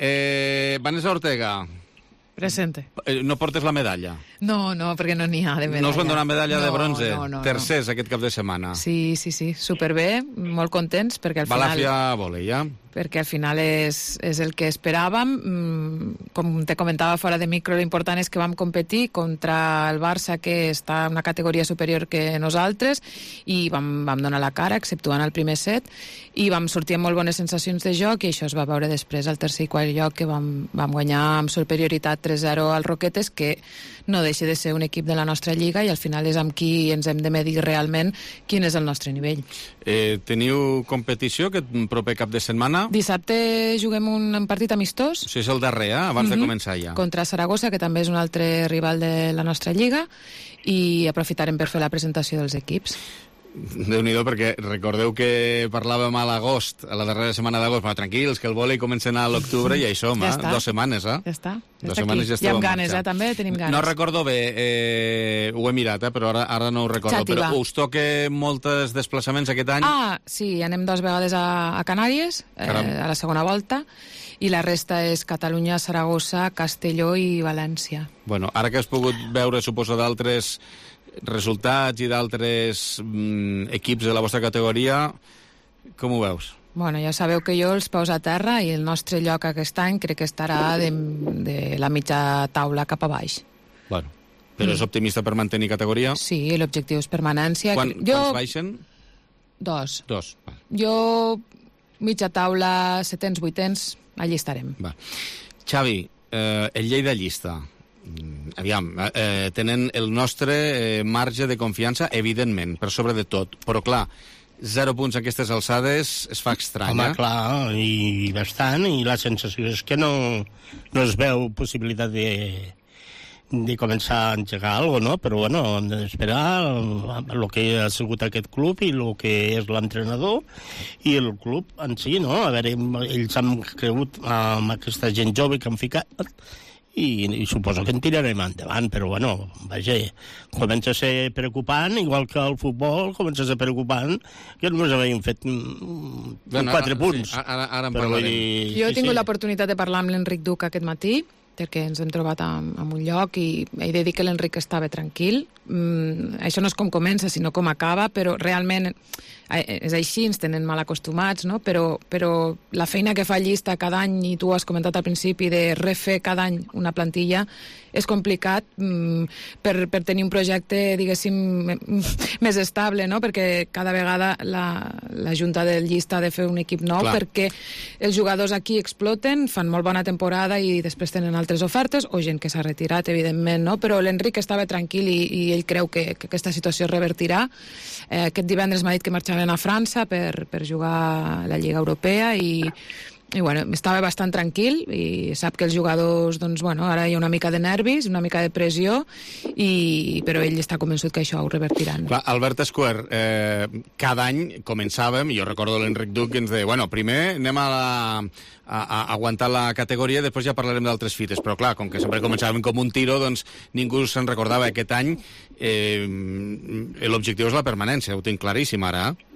Eh, Vanessa Ortega. Presente. No portes la medalla? No, no, perquè no n'hi ha de medalla. No us van donar medalla no, de bronze? No, no, Tercers no. aquest cap de setmana. Sí, sí, sí, superbé, molt contents, perquè al final... Balàfia vòlei, ja? Perquè al final és, és el que esperàvem. Com te comentava fora de micro, l'important és que vam competir contra el Barça, que està en una categoria superior que nosaltres, i vam, vam donar la cara, exceptuant el primer set, i vam sortir amb molt bones sensacions de joc, i això es va veure després al tercer i quart lloc, que vam, vam guanyar amb superioritat tres zero al Roquetes, que no deixa de ser un equip de la nostra lliga, i al final és amb qui ens hem de medir realment quin és el nostre nivell. Eh, teniu competició aquest proper cap de setmana? Dissabte juguem un partit amistós. O sigui, és el darrer, eh? Abans uh-huh. de començar ja. Contra Saragossa, que també és un altre rival de la nostra lliga, i aprofitarem per fer la presentació dels equips. Déu-n'hi-do, perquè recordeu que parlàvem a l'agost, a la darrera setmana d'agost, però tranquils, que el vòlei comença a anar a l'octubre i això, ja eh? Dos setmanes, eh? Ja està. Ja Dos està setmanes ja estava en marxa. I amb ganes, eh? També tenim ganes. No recordo bé, eh, ho he mirat, eh? Però ara, ara no ho recordo. Xàtiva. Però us toca molts desplaçaments aquest any? Ah, sí, anem dues vegades a, a Canàries, eh, a la segona volta, i la resta és Catalunya, Saragossa, Castelló i València. Bueno, ara que has pogut veure, suposo, d'altres resultats i d'altres mm, equips de la vostra categoria, com ho veus? Bueno, ja sabeu que jo els peus a terra i el nostre lloc aquest any crec que estarà de, de la mitja taula cap a baix. Bueno, però mm. és optimista per mantenir categoria? Sí, l'objectiu és permanència. Quan, jo... Quants baixen? Dos. Dos. jo, mitja taula, setens, vuitens, allí estarem. Va. Xavi, eh, el Lleida llista. Aviam, eh, tenen el nostre eh, marge de confiança, evidentment, per sobre de tot. Però, clar, zero punts a aquestes alçades es fa estrany. Home, clar, i bastant, i la sensació és que no, no es veu possibilitat de, de començar a engegar alguna cosa, no? Però, bueno, hem d'esperar el que ha sigut aquest club i el que és l'entrenador i el club en si, no? A veure, ells han cregut amb aquesta gent jove que han ficat i, i suposo que en tirarem endavant, però, bueno, vaja, comença a ser preocupant, igual que el futbol comença a ser preocupant, que només havíem fet mm, bueno, quatre punts. Sí, ara, ara en però, parlarem. I, jo he sí, tingut sí. l'oportunitat de parlar amb l'Enric Duc aquest matí, perquè ens hem trobat en, en un lloc i he de dir que l'Enric estava tranquil. Mm, això no és com comença, sinó com acaba, però realment és així, ens tenen mal acostumats, no? Però, però la feina que fa Llista cada any, i tu has comentat al principi, de refer cada any una plantilla, és complicat mm, per, per tenir un projecte, diguéssim, més estable, no? Perquè cada vegada la, la Junta del Llista ha de fer un equip nou, clar, perquè els jugadors aquí exploten, fan molt bona temporada i després tenen altres ofertes, o gent que s'ha retirat, evidentment, no? Però l'Enric estava tranquil i, i ell creu que, que aquesta situació es revertirà. Eh, aquest divendres m'ha dit que marxaven a França per, per jugar a la Lliga Europea i, i bueno, estava bastant tranquil i sap que els jugadors, doncs, bueno, ara hi ha una mica de nervis, una mica de pressió, i, però ell està convençut que això ho revertiran. Clar, Albert Esquer, eh, cada any començàvem, i jo recordo l'Enric Duc que ens deia, bueno, primer anem a, la, a, a aguantar la categoria i després ja parlarem d'altres fites, però clar, com que sempre començàvem com un tiro, doncs ningú se'n recordava. Aquest any eh, l'objectiu és la permanència, ho tinc claríssim ara, eh?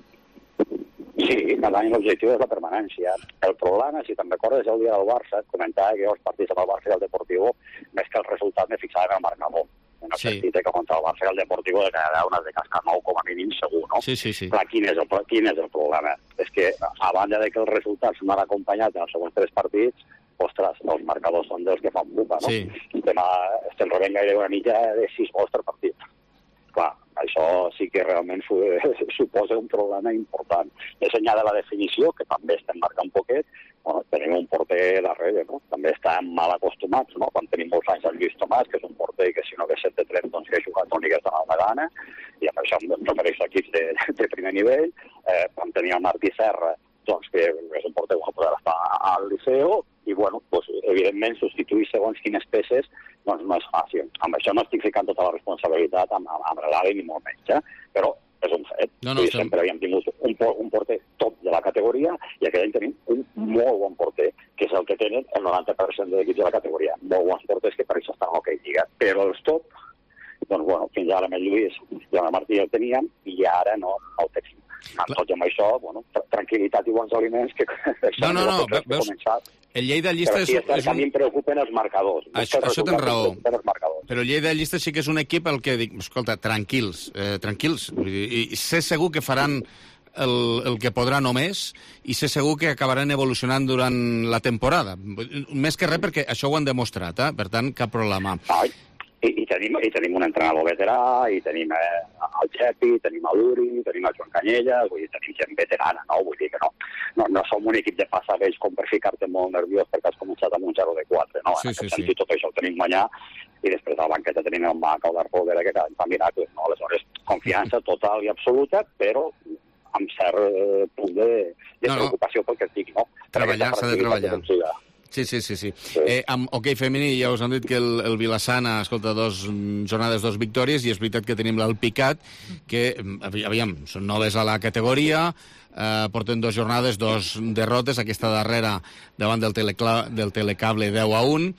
Sí, cada any l'objectiu és la permanència. El problema, si te'n recordes, el dia del Barça, comentava que jo els partits amb el Barça i el Deportivo, més que el resultat me fixava en el marcador. En el sí. sentit que contra el Barça i el Deportivo de cada unes de cascar nou com a mínim segur, no? Sí, sí, sí. Clar, quin és, el, quin és el problema? És que, a banda de que els resultats m'han acompanyat en els següents tres partits, ostres, els marcadors són dels que fan pupa, no? Sí. Estem, a, estem rebent gairebé una mitja de sis gols per partit. Clar, això sí que realment suposa un problema important. Més enllà de la definició, que també estem marcant un poquet, bueno, tenim un porter darrere, no? També estem mal acostumats, no? Quan tenim molts anys el Lluís Tomàs, que és un porter que si no que set de tret, doncs que ha jugat l'únic que està la gana, i amb això em refereix a equips de, de primer nivell. Eh, quan tenia el Martí Serra, doncs que és un porter que va poder estar al Liceo, i bueno, doncs, evidentment substituir segons quines peces doncs no és fàcil. Amb això no estic ficant tota la responsabilitat amb, amb, amb l'Ali ni molt menys, eh? Però és un fet. No, no, estem... Sempre havíem tingut un, un porter top de la categoria i aquest any tenim un molt bon porter, que és el que tenen el noranta per cent de l'equip de la categoria. Molt bons porters que per això estan a l'Hockey Lliga. Però els top, doncs bueno, fins ara amb el Lluís i amb el Martí el teníem i ara no el tenim. Amb tot i amb això, bueno, tranquil·litat i bons aliments que... No, no, no, ve, veus, el Lleida Llista és... Però sí, és un... a mi em preocupen els marcadors. Això, això tens raó. Però el Lleida Llista sí que és un equip el que dic, escolta, tranquils, eh, tranquils, vull dir, i sé segur que faran el, el que podran o més, i sé segur que acabaran evolucionant durant la temporada. Més que res perquè això ho han demostrat, eh? Per tant, cap problema. Ai. I, i, tenim, i tenim un entrenador veterà, i tenim eh, el Xepi, tenim l'Uri, tenim el Joan Canyella, vull dir, tenim gent veterana, no? Vull dir que no, no, no som un equip de passavells com per ficar-te molt nerviós perquè has començat amb un zero de quatre, no? Sí, en aquest sí, sentit, sí. Tot això ho tenim guanyar, i després a la banqueta tenim el Mac, el Darpolvera, que cada any fa miracles, no? Aleshores, confiança total i absoluta, però amb cert eh, punt de, de no, preocupació pel que estic, no? Treballar, s'ha de treballar. Sí, sí, sí. sí. sí. Eh, amb hoquei femení ja us han dit que el, el Vilassana, escolta, dos jornades, dos victòries, i és veritat que tenim l'Alpicat, que, aviam, són noves a la categoria, eh, porten dues jornades, dos derrotes, aquesta darrera davant del, telecla, del Telecable deu a un,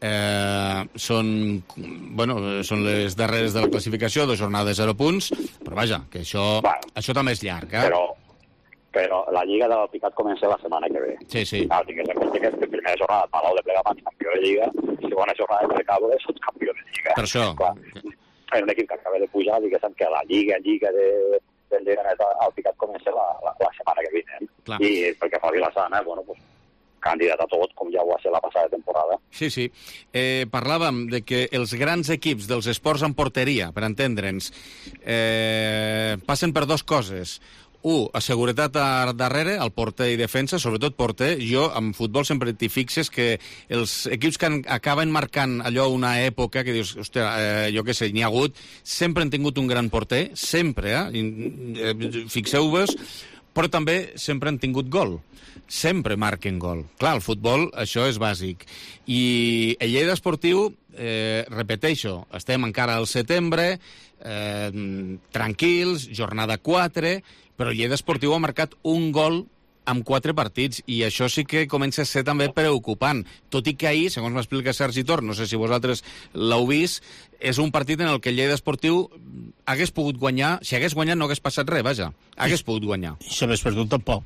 eh, són, bueno, són les darreres de la classificació, dues jornades, zero punts, però vaja, que això, bueno, això també és llarg, eh? Però... però la Lliga de l'Alpicat comença la setmana que ve. Sí, sí. Ah, tingués en compte que la primera jornada de Palau de Plegamans, campió de Lliga, segona jornada de Telecable, sots campió de Lliga. Per això. Clar, és un equip que acaba de pujar, diguéssim que la Lliga, Lliga de, del Lleganés Alpicat comença la, la, la setmana que ve. Eh? I perquè fa Vilassana, bueno, pues, candidat a tot, com ja ho va ser la passada temporada. Sí, sí. Eh, parlàvem de que els grans equips dels esports en porteria, per entendre'ns, eh, passen per dues coses. Un, a seguretat a darrere, al porter i defensa, sobretot porter. Jo, en futbol, sempre t'hi fixes que els equips que acaben marcant allò una època, que dius, hòstia, eh, jo què sé, n'hi ha hagut, sempre han tingut un gran porter, sempre, eh? Fixeu-vos, però també sempre han tingut gol. Sempre marquen gol. Clar, el futbol, això és bàsic. I el Lleida Esportiu, eh, repeteixo, estem encara al setembre, eh, tranquils, jornada quatre, però el Lleida Esportiu ha marcat un gol amb quatre partits, i això sí que comença a ser també preocupant. Tot i que ahir, segons m'explica Sergi Tor, no sé si vosaltres l'heu vist, és un partit en el que el Lleida Esportiu hagués pogut guanyar, si hagués guanyat no hagués passat res, vaja, hagués pogut guanyar. I si hagués perdut tampoc.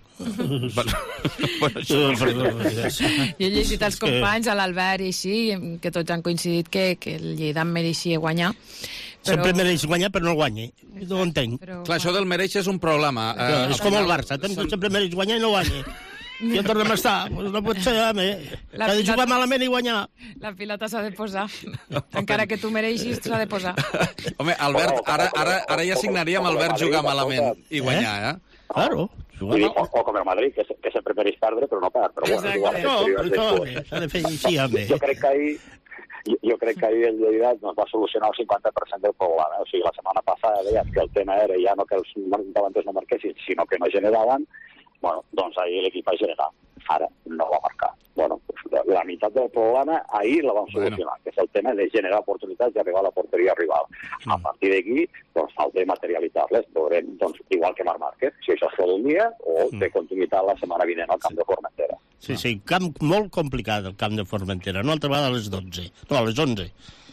Bueno, això no Jo he llegit els companys, a l'Albert i així, que tots han coincidit que, que el Lleida mereixia guanyar. Però... Sempre mereix guanyar, però no guanya. No ho entenc. Però... Clar, això del mereix és un problema. Però, eh, és com el Barça, sempre mereix guanyar i no guanya. I ja tornem a estar. Pues no pot ser, home. S'ha de jugar malament i guanyar. La pilota s'ha de posar. Encara que tu mereixis, s'ha de posar. Home, Albert, ara, ara, ara ja signaríem Albert jugar malament i guanyar, eh? Claro. O, o com el Madrid, que, que sempre mereix perdre, però no perd. Però bueno, igual, no, però s'ha de fer així, home. Jo crec que ahir... Jo, jo crec que ahir el Lleida nos va solucionar el cinquanta per cent del problema. O sigui, la setmana passada dèiem que el tema era ja no que els davanters no marquessin, sinó que no generaven. Bueno, doncs ahir l'equip va generar. Ara no va marcar. Bueno, pues, la meitat del problema ahir la vam solucionar, bueno. Que és el tema de generar oportunitats i arribar a la porteria rival. Mm. A partir d'aquí, doncs, falta de materialitzar-les. Veurem, doncs, igual que Marc Márquez, si això es fa d'un dia o mm. de continuïtat la setmana vinent al camp de Formentera. Sí, sí, camp molt complicat, el camp de Formentera. Una altra vegada a les dotze. No, a les onze.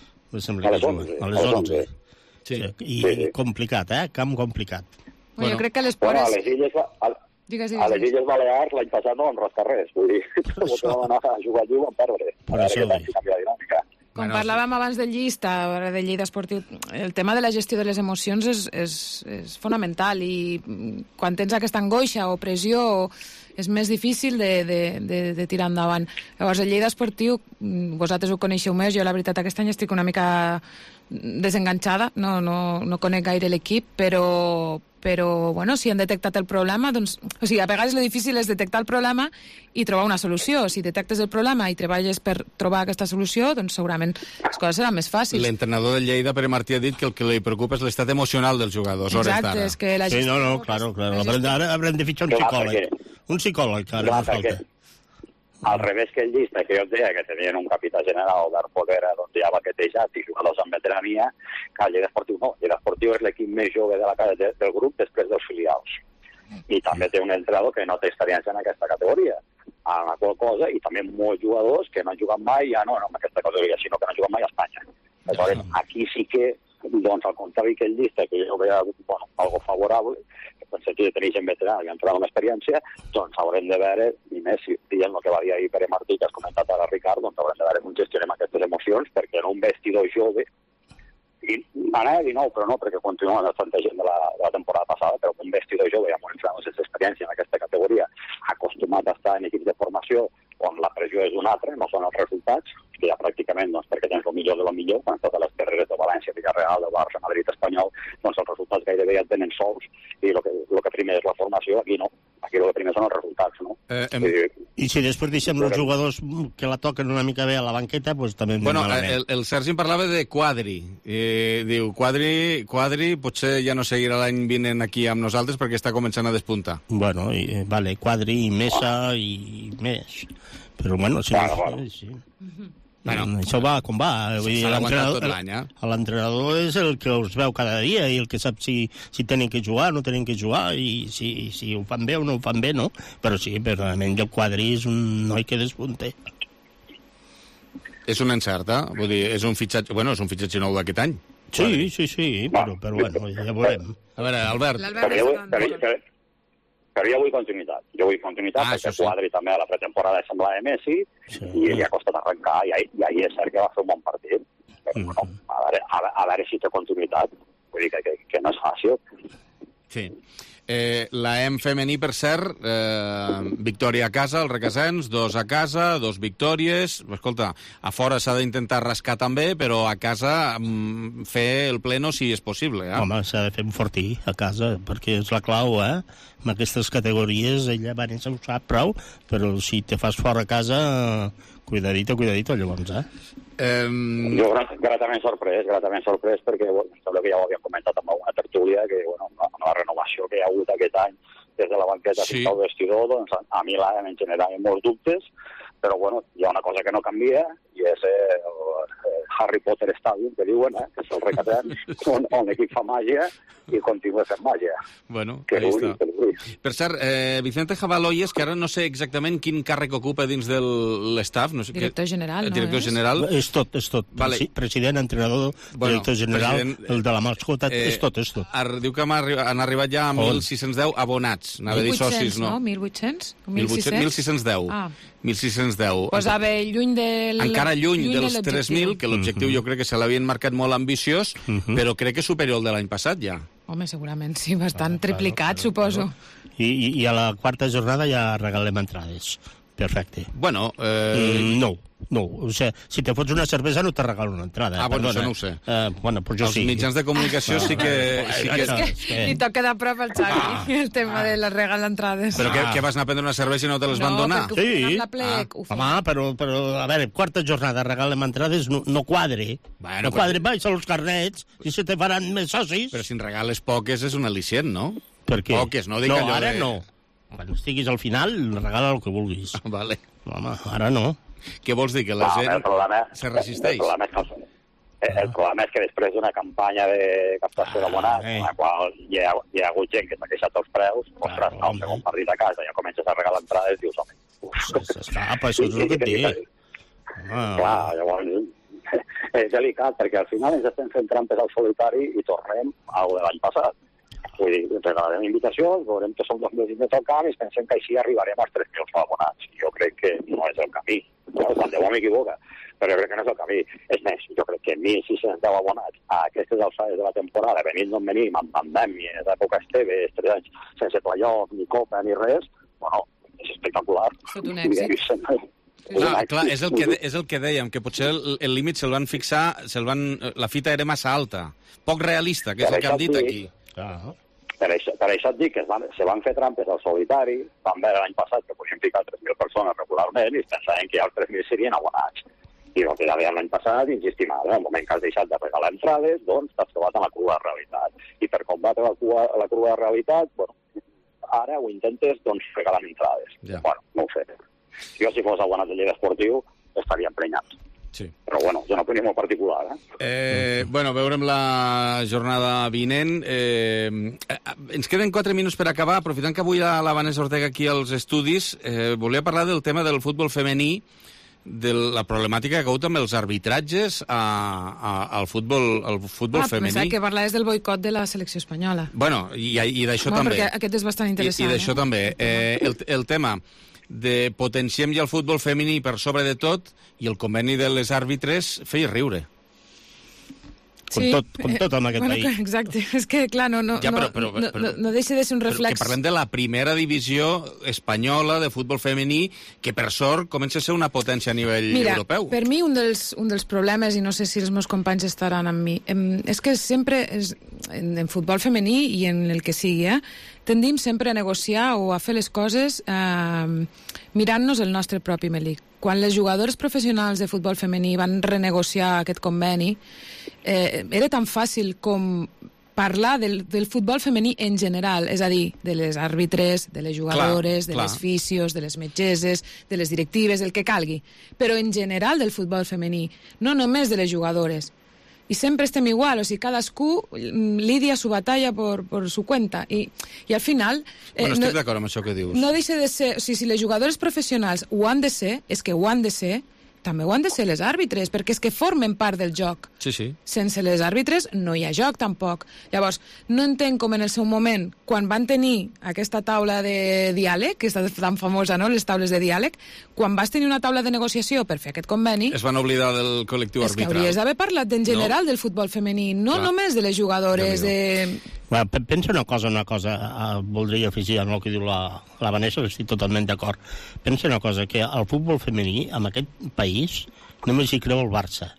A les onze. A les onze. Sí. I sí, sí. Complicat, eh? Camp complicat. Bueno, jo crec que les pores... Bueno, a les illes... A... Digues, digues, a les Illes Balears l'any passat no van rascar res, vull dir, no vam anar a jugar lliure, van perdre. Per això ho dic. Com bueno, parlàvem abans del llista, del Lleida Esportiu, el tema de la gestió de les emocions és, és, és fonamental, i quan tens aquesta angoixa o pressió és més difícil de, de, de, de tirar endavant. Llavors, el Lleida Esportiu, vosaltres ho coneixeu més, jo la veritat aquest any estic una mica desenganxada, no, no, no conec gaire l'equip, però, però bueno, si han detectat el problema, doncs, o sigui, a vegades el difícil és detectar el problema i trobar una solució. Si detectes el problema i treballes per trobar aquesta solució, doncs segurament les coses seran més fàcils. L'entrenador del Lleida, Pere Martí, ha dit que el que li preocupa és l'estat emocional dels jugadors. Exacte, és que la gestió... Sí, no, no, claro, claro. Ara haurem de fitxar un psicòleg. Un psicòleg, ara no falta. Al revés que el llista, que jo et deia que tenien un capità general, Albert Polera, doncs ja baquetejat i jugadors amb veterania, que el Lleida Esportiu no. El Lleida Esportiu és l'equip més jove de la casa de, del grup després dels filials. I també té un entrenador que no té experiència en aquesta categoria. A la qual cosa, i també molts jugadors que no han jugat mai, ja no, no en aquesta categoria, sinó que no han jugat mai a Espanya. Aleshores, aquí sí que, doncs, al contrari que el llista, que jo veia, bueno, algo favorable, pensé que tenia gent veterana que han entrat una experiència, doncs haurem de veure, i més, si dient el que va dir ahir Pere Martí, que has comentat ara, Ricard, doncs haurem de veure com gestionem aquestes emocions, perquè en un vestidor jove, i anava a dir nou, però no, perquè continuen estant gent de la, de la temporada passada, però un vestidor jove amb un entrenador sense experiència en aquesta categoria, acostumat a estar en equips de formació, on la pressió és una altra, no són els resultats, que ja pràcticament, doncs, perquè tens el millor de lo millor, quan totes les carreres de València, Villarreal, de Barça, Madrid, Espanyol, doncs els resultats gairebé ja tenen sols, i el que, el que primer és la formació, aquí no. Aquí el que primer són els resultats, no? Eh, em... I si després deixem els jugadors que la toquen una mica bé a la banqueta, doncs també... Bueno, el, el Sergi em parlava de Quadri. Eh, diu, Quadri, Quadri potser ja no seguirà l'any vinent aquí amb nosaltres perquè està començant a despuntar. Bueno, i, vale, Quadri i Mesa i més. Però, bueno, sí. Bueno, bueno. sí. Bueno, això va com va. Sí, l'entrenador és el que els veu cada dia i el que sap si, si tenen que jugar o no tenen que jugar i si, si ho fan bé o no ho fan bé, no? Però sí, però realment el Quadri és un noi que despunta. És un encert, eh? Vull dir, és un fitxatge... Bueno, és un fitxatge nou d'aquest any. Sí, sí, sí, però, però bueno, ja veurem. A veure, Albert. Però jo vull continuïtat. Jo vull continuïtat ah, perquè sí. Quadri també a la pretemporada semblava de Messi sí. i li ha costat arrencar i ahir, i ahir és cert que va fer un bon partit. Però, mm-hmm. bueno, a, veure, a, a veure si té continuïtat. Vull dir que, que, que no és fàcil. Sí. Eh, la E M femení, per cert, eh, victòria a casa, el Requesens, dos a casa, dos victòries. Escolta, a fora s'ha d'intentar rascar també, però a casa mm, fer el pleno si és possible. Eh? Home, s'ha de fer un fortí a casa, perquè és la clau, eh? En aquestes categories ella va néixer, ho sap prou, però si te fas fora a casa, cuidadito, cuidadito, llavors, eh? Um... Jo gratament sorprès, gratament sorprès, perquè bueno, sembla que ja ho havíem comentat amb alguna tertúlia, que bueno, amb la renovació que hi ha hagut aquest any des de la banqueta sí. fins al vestidor, doncs a mi l'A M em generava molts dubtes, però bueno, hi ha una cosa que no canvia, i és eh, el Harry Potter Stadium, que diuen, eh, que és el Requesens, on, on l'equip fa màgia i continua fent màgia. Bueno, que ahí ui, està. Ui. Per cert, eh, Vicente Jabaloyes, que ara no sé exactament quin càrrec ocupa dins de l'estaf. No sé, director que, general, no director és? general. És tot, és tot. Vale. President, entrenador, bueno, director general, president, el de la mascota, eh, és tot, és tot. Ar, diu que han arribat ja a mil sis-cents deu abonats. Anava a dir socis, no? mil vuit-cents, no? mil vuit-cents? mil sis-cents deu. Ah. mil sis-cents deu. Posava lluny del... Encara lluny, lluny dels de tres mil, que l'objectiu uh -huh. jo crec que se l'havien marcat molt ambiciós, uh -huh. però crec que és superior al de l'any passat, ja. Home, segurament sí, bastant ah, triplicat, claro, suposo. Claro. I, i, I a la quarta jornada ja regalem entrades. Perfecte. Bueno, eh... Mm, no. No, o sea, si te fots una cervesa no te regalo una entrada. Ah, bueno, perdona. això no ho sé. Uh, bueno, pues jo Els sí. mitjans de comunicació ah, sí que... Sí que... És que li toca de prop al Xavi, ah, el tema ah. de les regal entrades. Però que, que vas anar a prendre una cervesa i no te les no, van donar? No, perquè ho sí. la plec. Ah. Home, però, però, a veure, quarta jornada regalem entrades no, no quadre. Bueno, no quadre, però... baixa els carnets i se te faran més socis. Però si en regales poques és un al·licient, no? Per què? Poques, no dic no, allò ara de... no. Quan estiguis al final, regala el que vulguis. Ah, vale. Home, ara no. Què vols dir, que la no, gent el problema, se resisteix? El problema, és que, el problema és que després d'una campanya de captació ah, d'abonats, en la qual hi ha, hi ha hagut gent que s'ha queixat dels preus, ostres, no, el segon partit a casa, ja comences a regalar entrades i dius, home... S'escapa, això és el que et dic. Clar, llavors és delicat, perquè al final ens estem fent trampes al solitari i tornem a lo de l'any passat. Vull dir, regalarem invitacions, veurem que som dos mesos de tocar i pensem que així arribarem als tres mil abonats. Jo crec que no és el camí. Quan Déu m'equivoca, però jo crec que no és el camí. És més, jo crec que mil sis-cents deu abonats a aquestes alçades de la temporada, venint d'on venim, amb pandèmia, d'època esteve, tres anys sense playoff, ni copa, ni res, bueno, és espectacular. És tot un èxit. Clar, clar, és el que de, és el que dèiem, que potser el, el límit se'l van fixar, se'l van, la fita era massa alta, poc realista, que és el que han dit aquí. Ah. Per això, per això et dic que es van, se van fer trampes al solitari, van veure l'any passat que podien ficar tres mil persones regularment i pensaven que ja els tres mil serien abonats. I el que ja veiem l'any passat, insistim ara, en el moment que has deixat de regalar entrades, doncs t'has trobat en la crua realitat. I per combatre la crua, la crua realitat, bueno, ara ho intentes, doncs, regalant entrades. Ja. Bueno, no ho sé. Jo, si fos abonat de llei esportiu, estaria emprenyat. Sí. Però, bueno, és una opinió molt particular, eh? eh bueno, veurem la jornada vinent. Eh, ens queden quatre minuts per acabar. Aprofitant que avui hi ha la Vanessa Ortega aquí als estudis, eh, volia parlar del tema del futbol femení, de la problemàtica que ha hagut amb els arbitratges a, a, al futbol, al futbol ah, femení. Ah, que parlaves del boicot de la selecció espanyola. Bueno, i, i d'això bueno, també. Perquè aquest és bastant interessant. I, i d'això eh? també. Eh, el, el tema de potenciem ja el futbol femení per sobre de tot, i el conveni de les àrbitres feia riure. Com, sí, tot, com tot en aquest bueno, país. Exacte, és que, clar, no, no, ja, però, però, no, però, no, no deixa de ser un reflex. Que parlem de la primera divisió espanyola de futbol femení, que per sort comença a ser una potència a nivell Mira, europeu. Per mi un dels, un dels problemes, i no sé si els meus companys estaran amb mi, em, és que sempre, és, en, en futbol femení i en el que sigui, eh, tendim sempre a negociar o a fer les coses eh, mirant-nos el nostre propi melic. Quan les jugadores professionals de futbol femení van renegociar aquest conveni, eh, era tan fàcil com parlar del, del futbol femení en general, és a dir, de les àrbitres, de les jugadores, clar, de clar. les fisios, de les metgesses, de les directives, del que calgui. Però en general del futbol femení, no només de les jugadores. I sempre estem igual, o sigui, cadascú lidia su batalla por, por su cuenta. I, i al final... Eh, bueno, estic no, d'acord amb això que dius. No deixa de ser... O sigui, si les jugadores professionals ho han de ser, és que ho han de ser, també ho han de ser les àrbitres, perquè és que formen part del joc. Sí, sí. Sense les àrbitres no hi ha joc, tampoc. Llavors, no entenc com en el seu moment, quan van tenir aquesta taula de diàleg, que està tan famosa, no?, les taules de diàleg, quan vas tenir una taula de negociació per fer aquest conveni... Es van oblidar del col·lectiu arbitral. És que hauries d'haver parlat en general no. del futbol femení, no Clar. només de les jugadores, de... Bueno, pensa una cosa, una cosa, uh, voldria afegir en el que diu la, la Vanessa, que estic totalment d'acord. Pensa una cosa, que el futbol femení, en aquest país, només hi creu el Barça.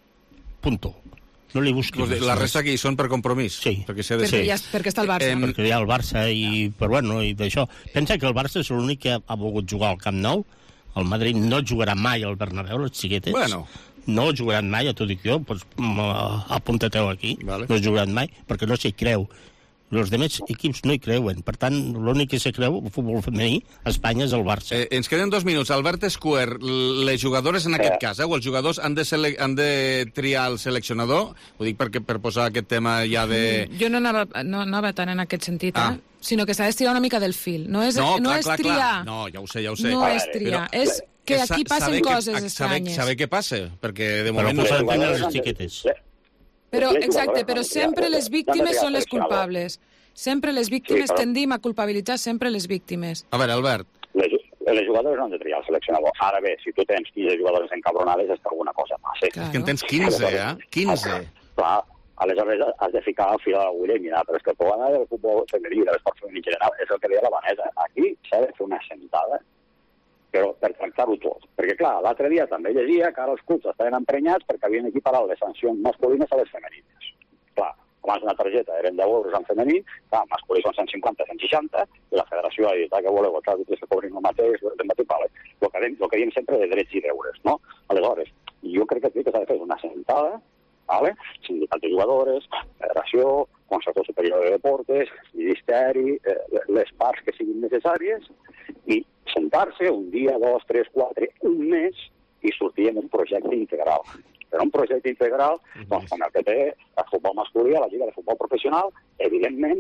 Punto. No li busquis. Pues la resta que hi són per compromís. Sí. Perquè, de perquè, ja, perquè està el Barça. Eh, perquè hi ha el Barça, i, però bueno, i d'això. Pensa que el Barça és l'únic que ha volgut jugar al Camp Nou. El Madrid no jugarà mai al Bernabéu, les xiquetes. Bueno. No jugaran mai, ja t'ho dic jo, doncs apunta-teu aquí. Vale. No jugaran mai, perquè no s'hi creu. Els demés equips no hi creuen. Per tant, l'únic que s'hi creu, el futbol femení, a Espanya, és el Barça. Eh, ens queden dos minuts. Albert Escuer, les jugadores en aquest cas, eh, o els jugadors han de, sele han de triar el seleccionador? Ho dic perquè per posar aquest tema ja de... Jo no anava, no anava tant en aquest sentit, ah. eh? Sinó que s'ha d'estirar una mica del fil. No és, no, no clar, és clar, triar. Clar. No, ja ho sé, ja ho sé. No és triar. Però, és que aquí passen coses que, estranyes. Saber què passa, perquè de però moment... no s'han de les xiquetes. Però, exacte, però sempre les víctimes són les culpables. Sempre les víctimes sí, tendim a culpabilitzar sempre les víctimes. A veure, Albert. Les, les jugadores no han de triar el seleccionador. Ara bé, si tu tens quinze jugadores encabronades és que alguna cosa passa. Claro. És que en tens quinze, eh? quinze. Clar, aleshores has de ficar al fil de l'agulla i mirar, però és que el problema del futbol femení, de l'esport femení en general, és el que deia la Vanessa. Aquí s'ha de fer una sentada, però per tractar-ho tot. Perquè, clar, l'altre dia també llegia que ara els clubs estaven emprenyats perquè havien equiparat les sancions masculines a les femenines. Clar, abans una targeta eren deu euros en femení, clar, masculí són cent cinquanta, cent seixanta, i la federació ha dit, ah, que voleu, els àrbitres que cobrin el mateix, el mateix pal, el que, el que diem sempre de drets i deures, no? Aleshores, jo crec que, que s'ha de fer una sentada, vale? Sindicat de jugadores, federació, Consejo Superior de Deportes, Ministeri, eh, les parts que siguin necessàries, i sentar-se un dia, dos, tres, quatre, un mes, i sortir en un projecte integral. Però un projecte integral, doncs, com el que té el futbol masculí, la Lliga de Futbol Professional, evidentment,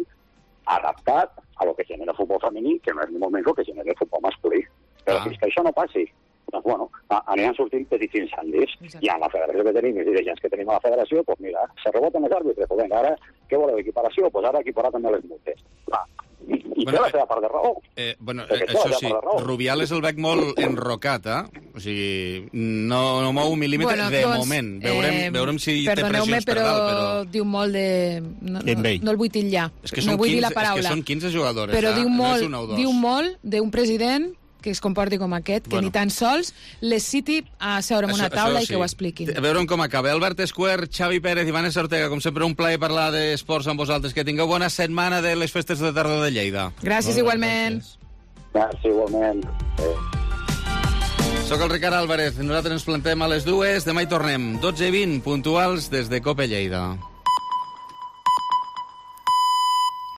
adaptat a lo que genera el futbol femení, que no és ni molt menys el que genera el futbol masculí. Però ah. fins que això no passi, doncs, bueno, aniran sortint petits incendis. Exacte. I en la federació que tenim, i de gens que tenim a la federació, doncs mira, se reboten els àrbitres, doncs vinga, ara, què voleu, equiparació? Doncs ara equiparar també les multes. Clar. I, i bueno, té la seva part de raó. Eh, bueno, eh, això sí, Rubiales el veig molt enrocat, eh? O sigui, no, no mou un mil·límetre bueno, de doncs, moment. Veurem, eh, veurem si té pressions per dalt, però... diu molt de... No, no, no el vull titllar, és que no vull quinze, dir la paraula. És que són quinze jugadores, però eh? diu molt, no diu molt d'un president que es comporti com aquest, que bueno. ni tan sols les citi a seure en una això, taula això, i que sí. ho expliquin. A veure com acaba. Albert Escuer, Xavi Pérez i Vanessa Ortega, com sempre, un plaer parlar d'esports amb vosaltres. Que tingueu bona setmana de les festes de tardor de Lleida. Gràcies, igualment. Gràcies, igualment. Eh. Soc el Ricard Álvarez. Nosaltres ens plantem a les dues. Demà hi tornem. dotze i vint, puntuals des de Cope Lleida.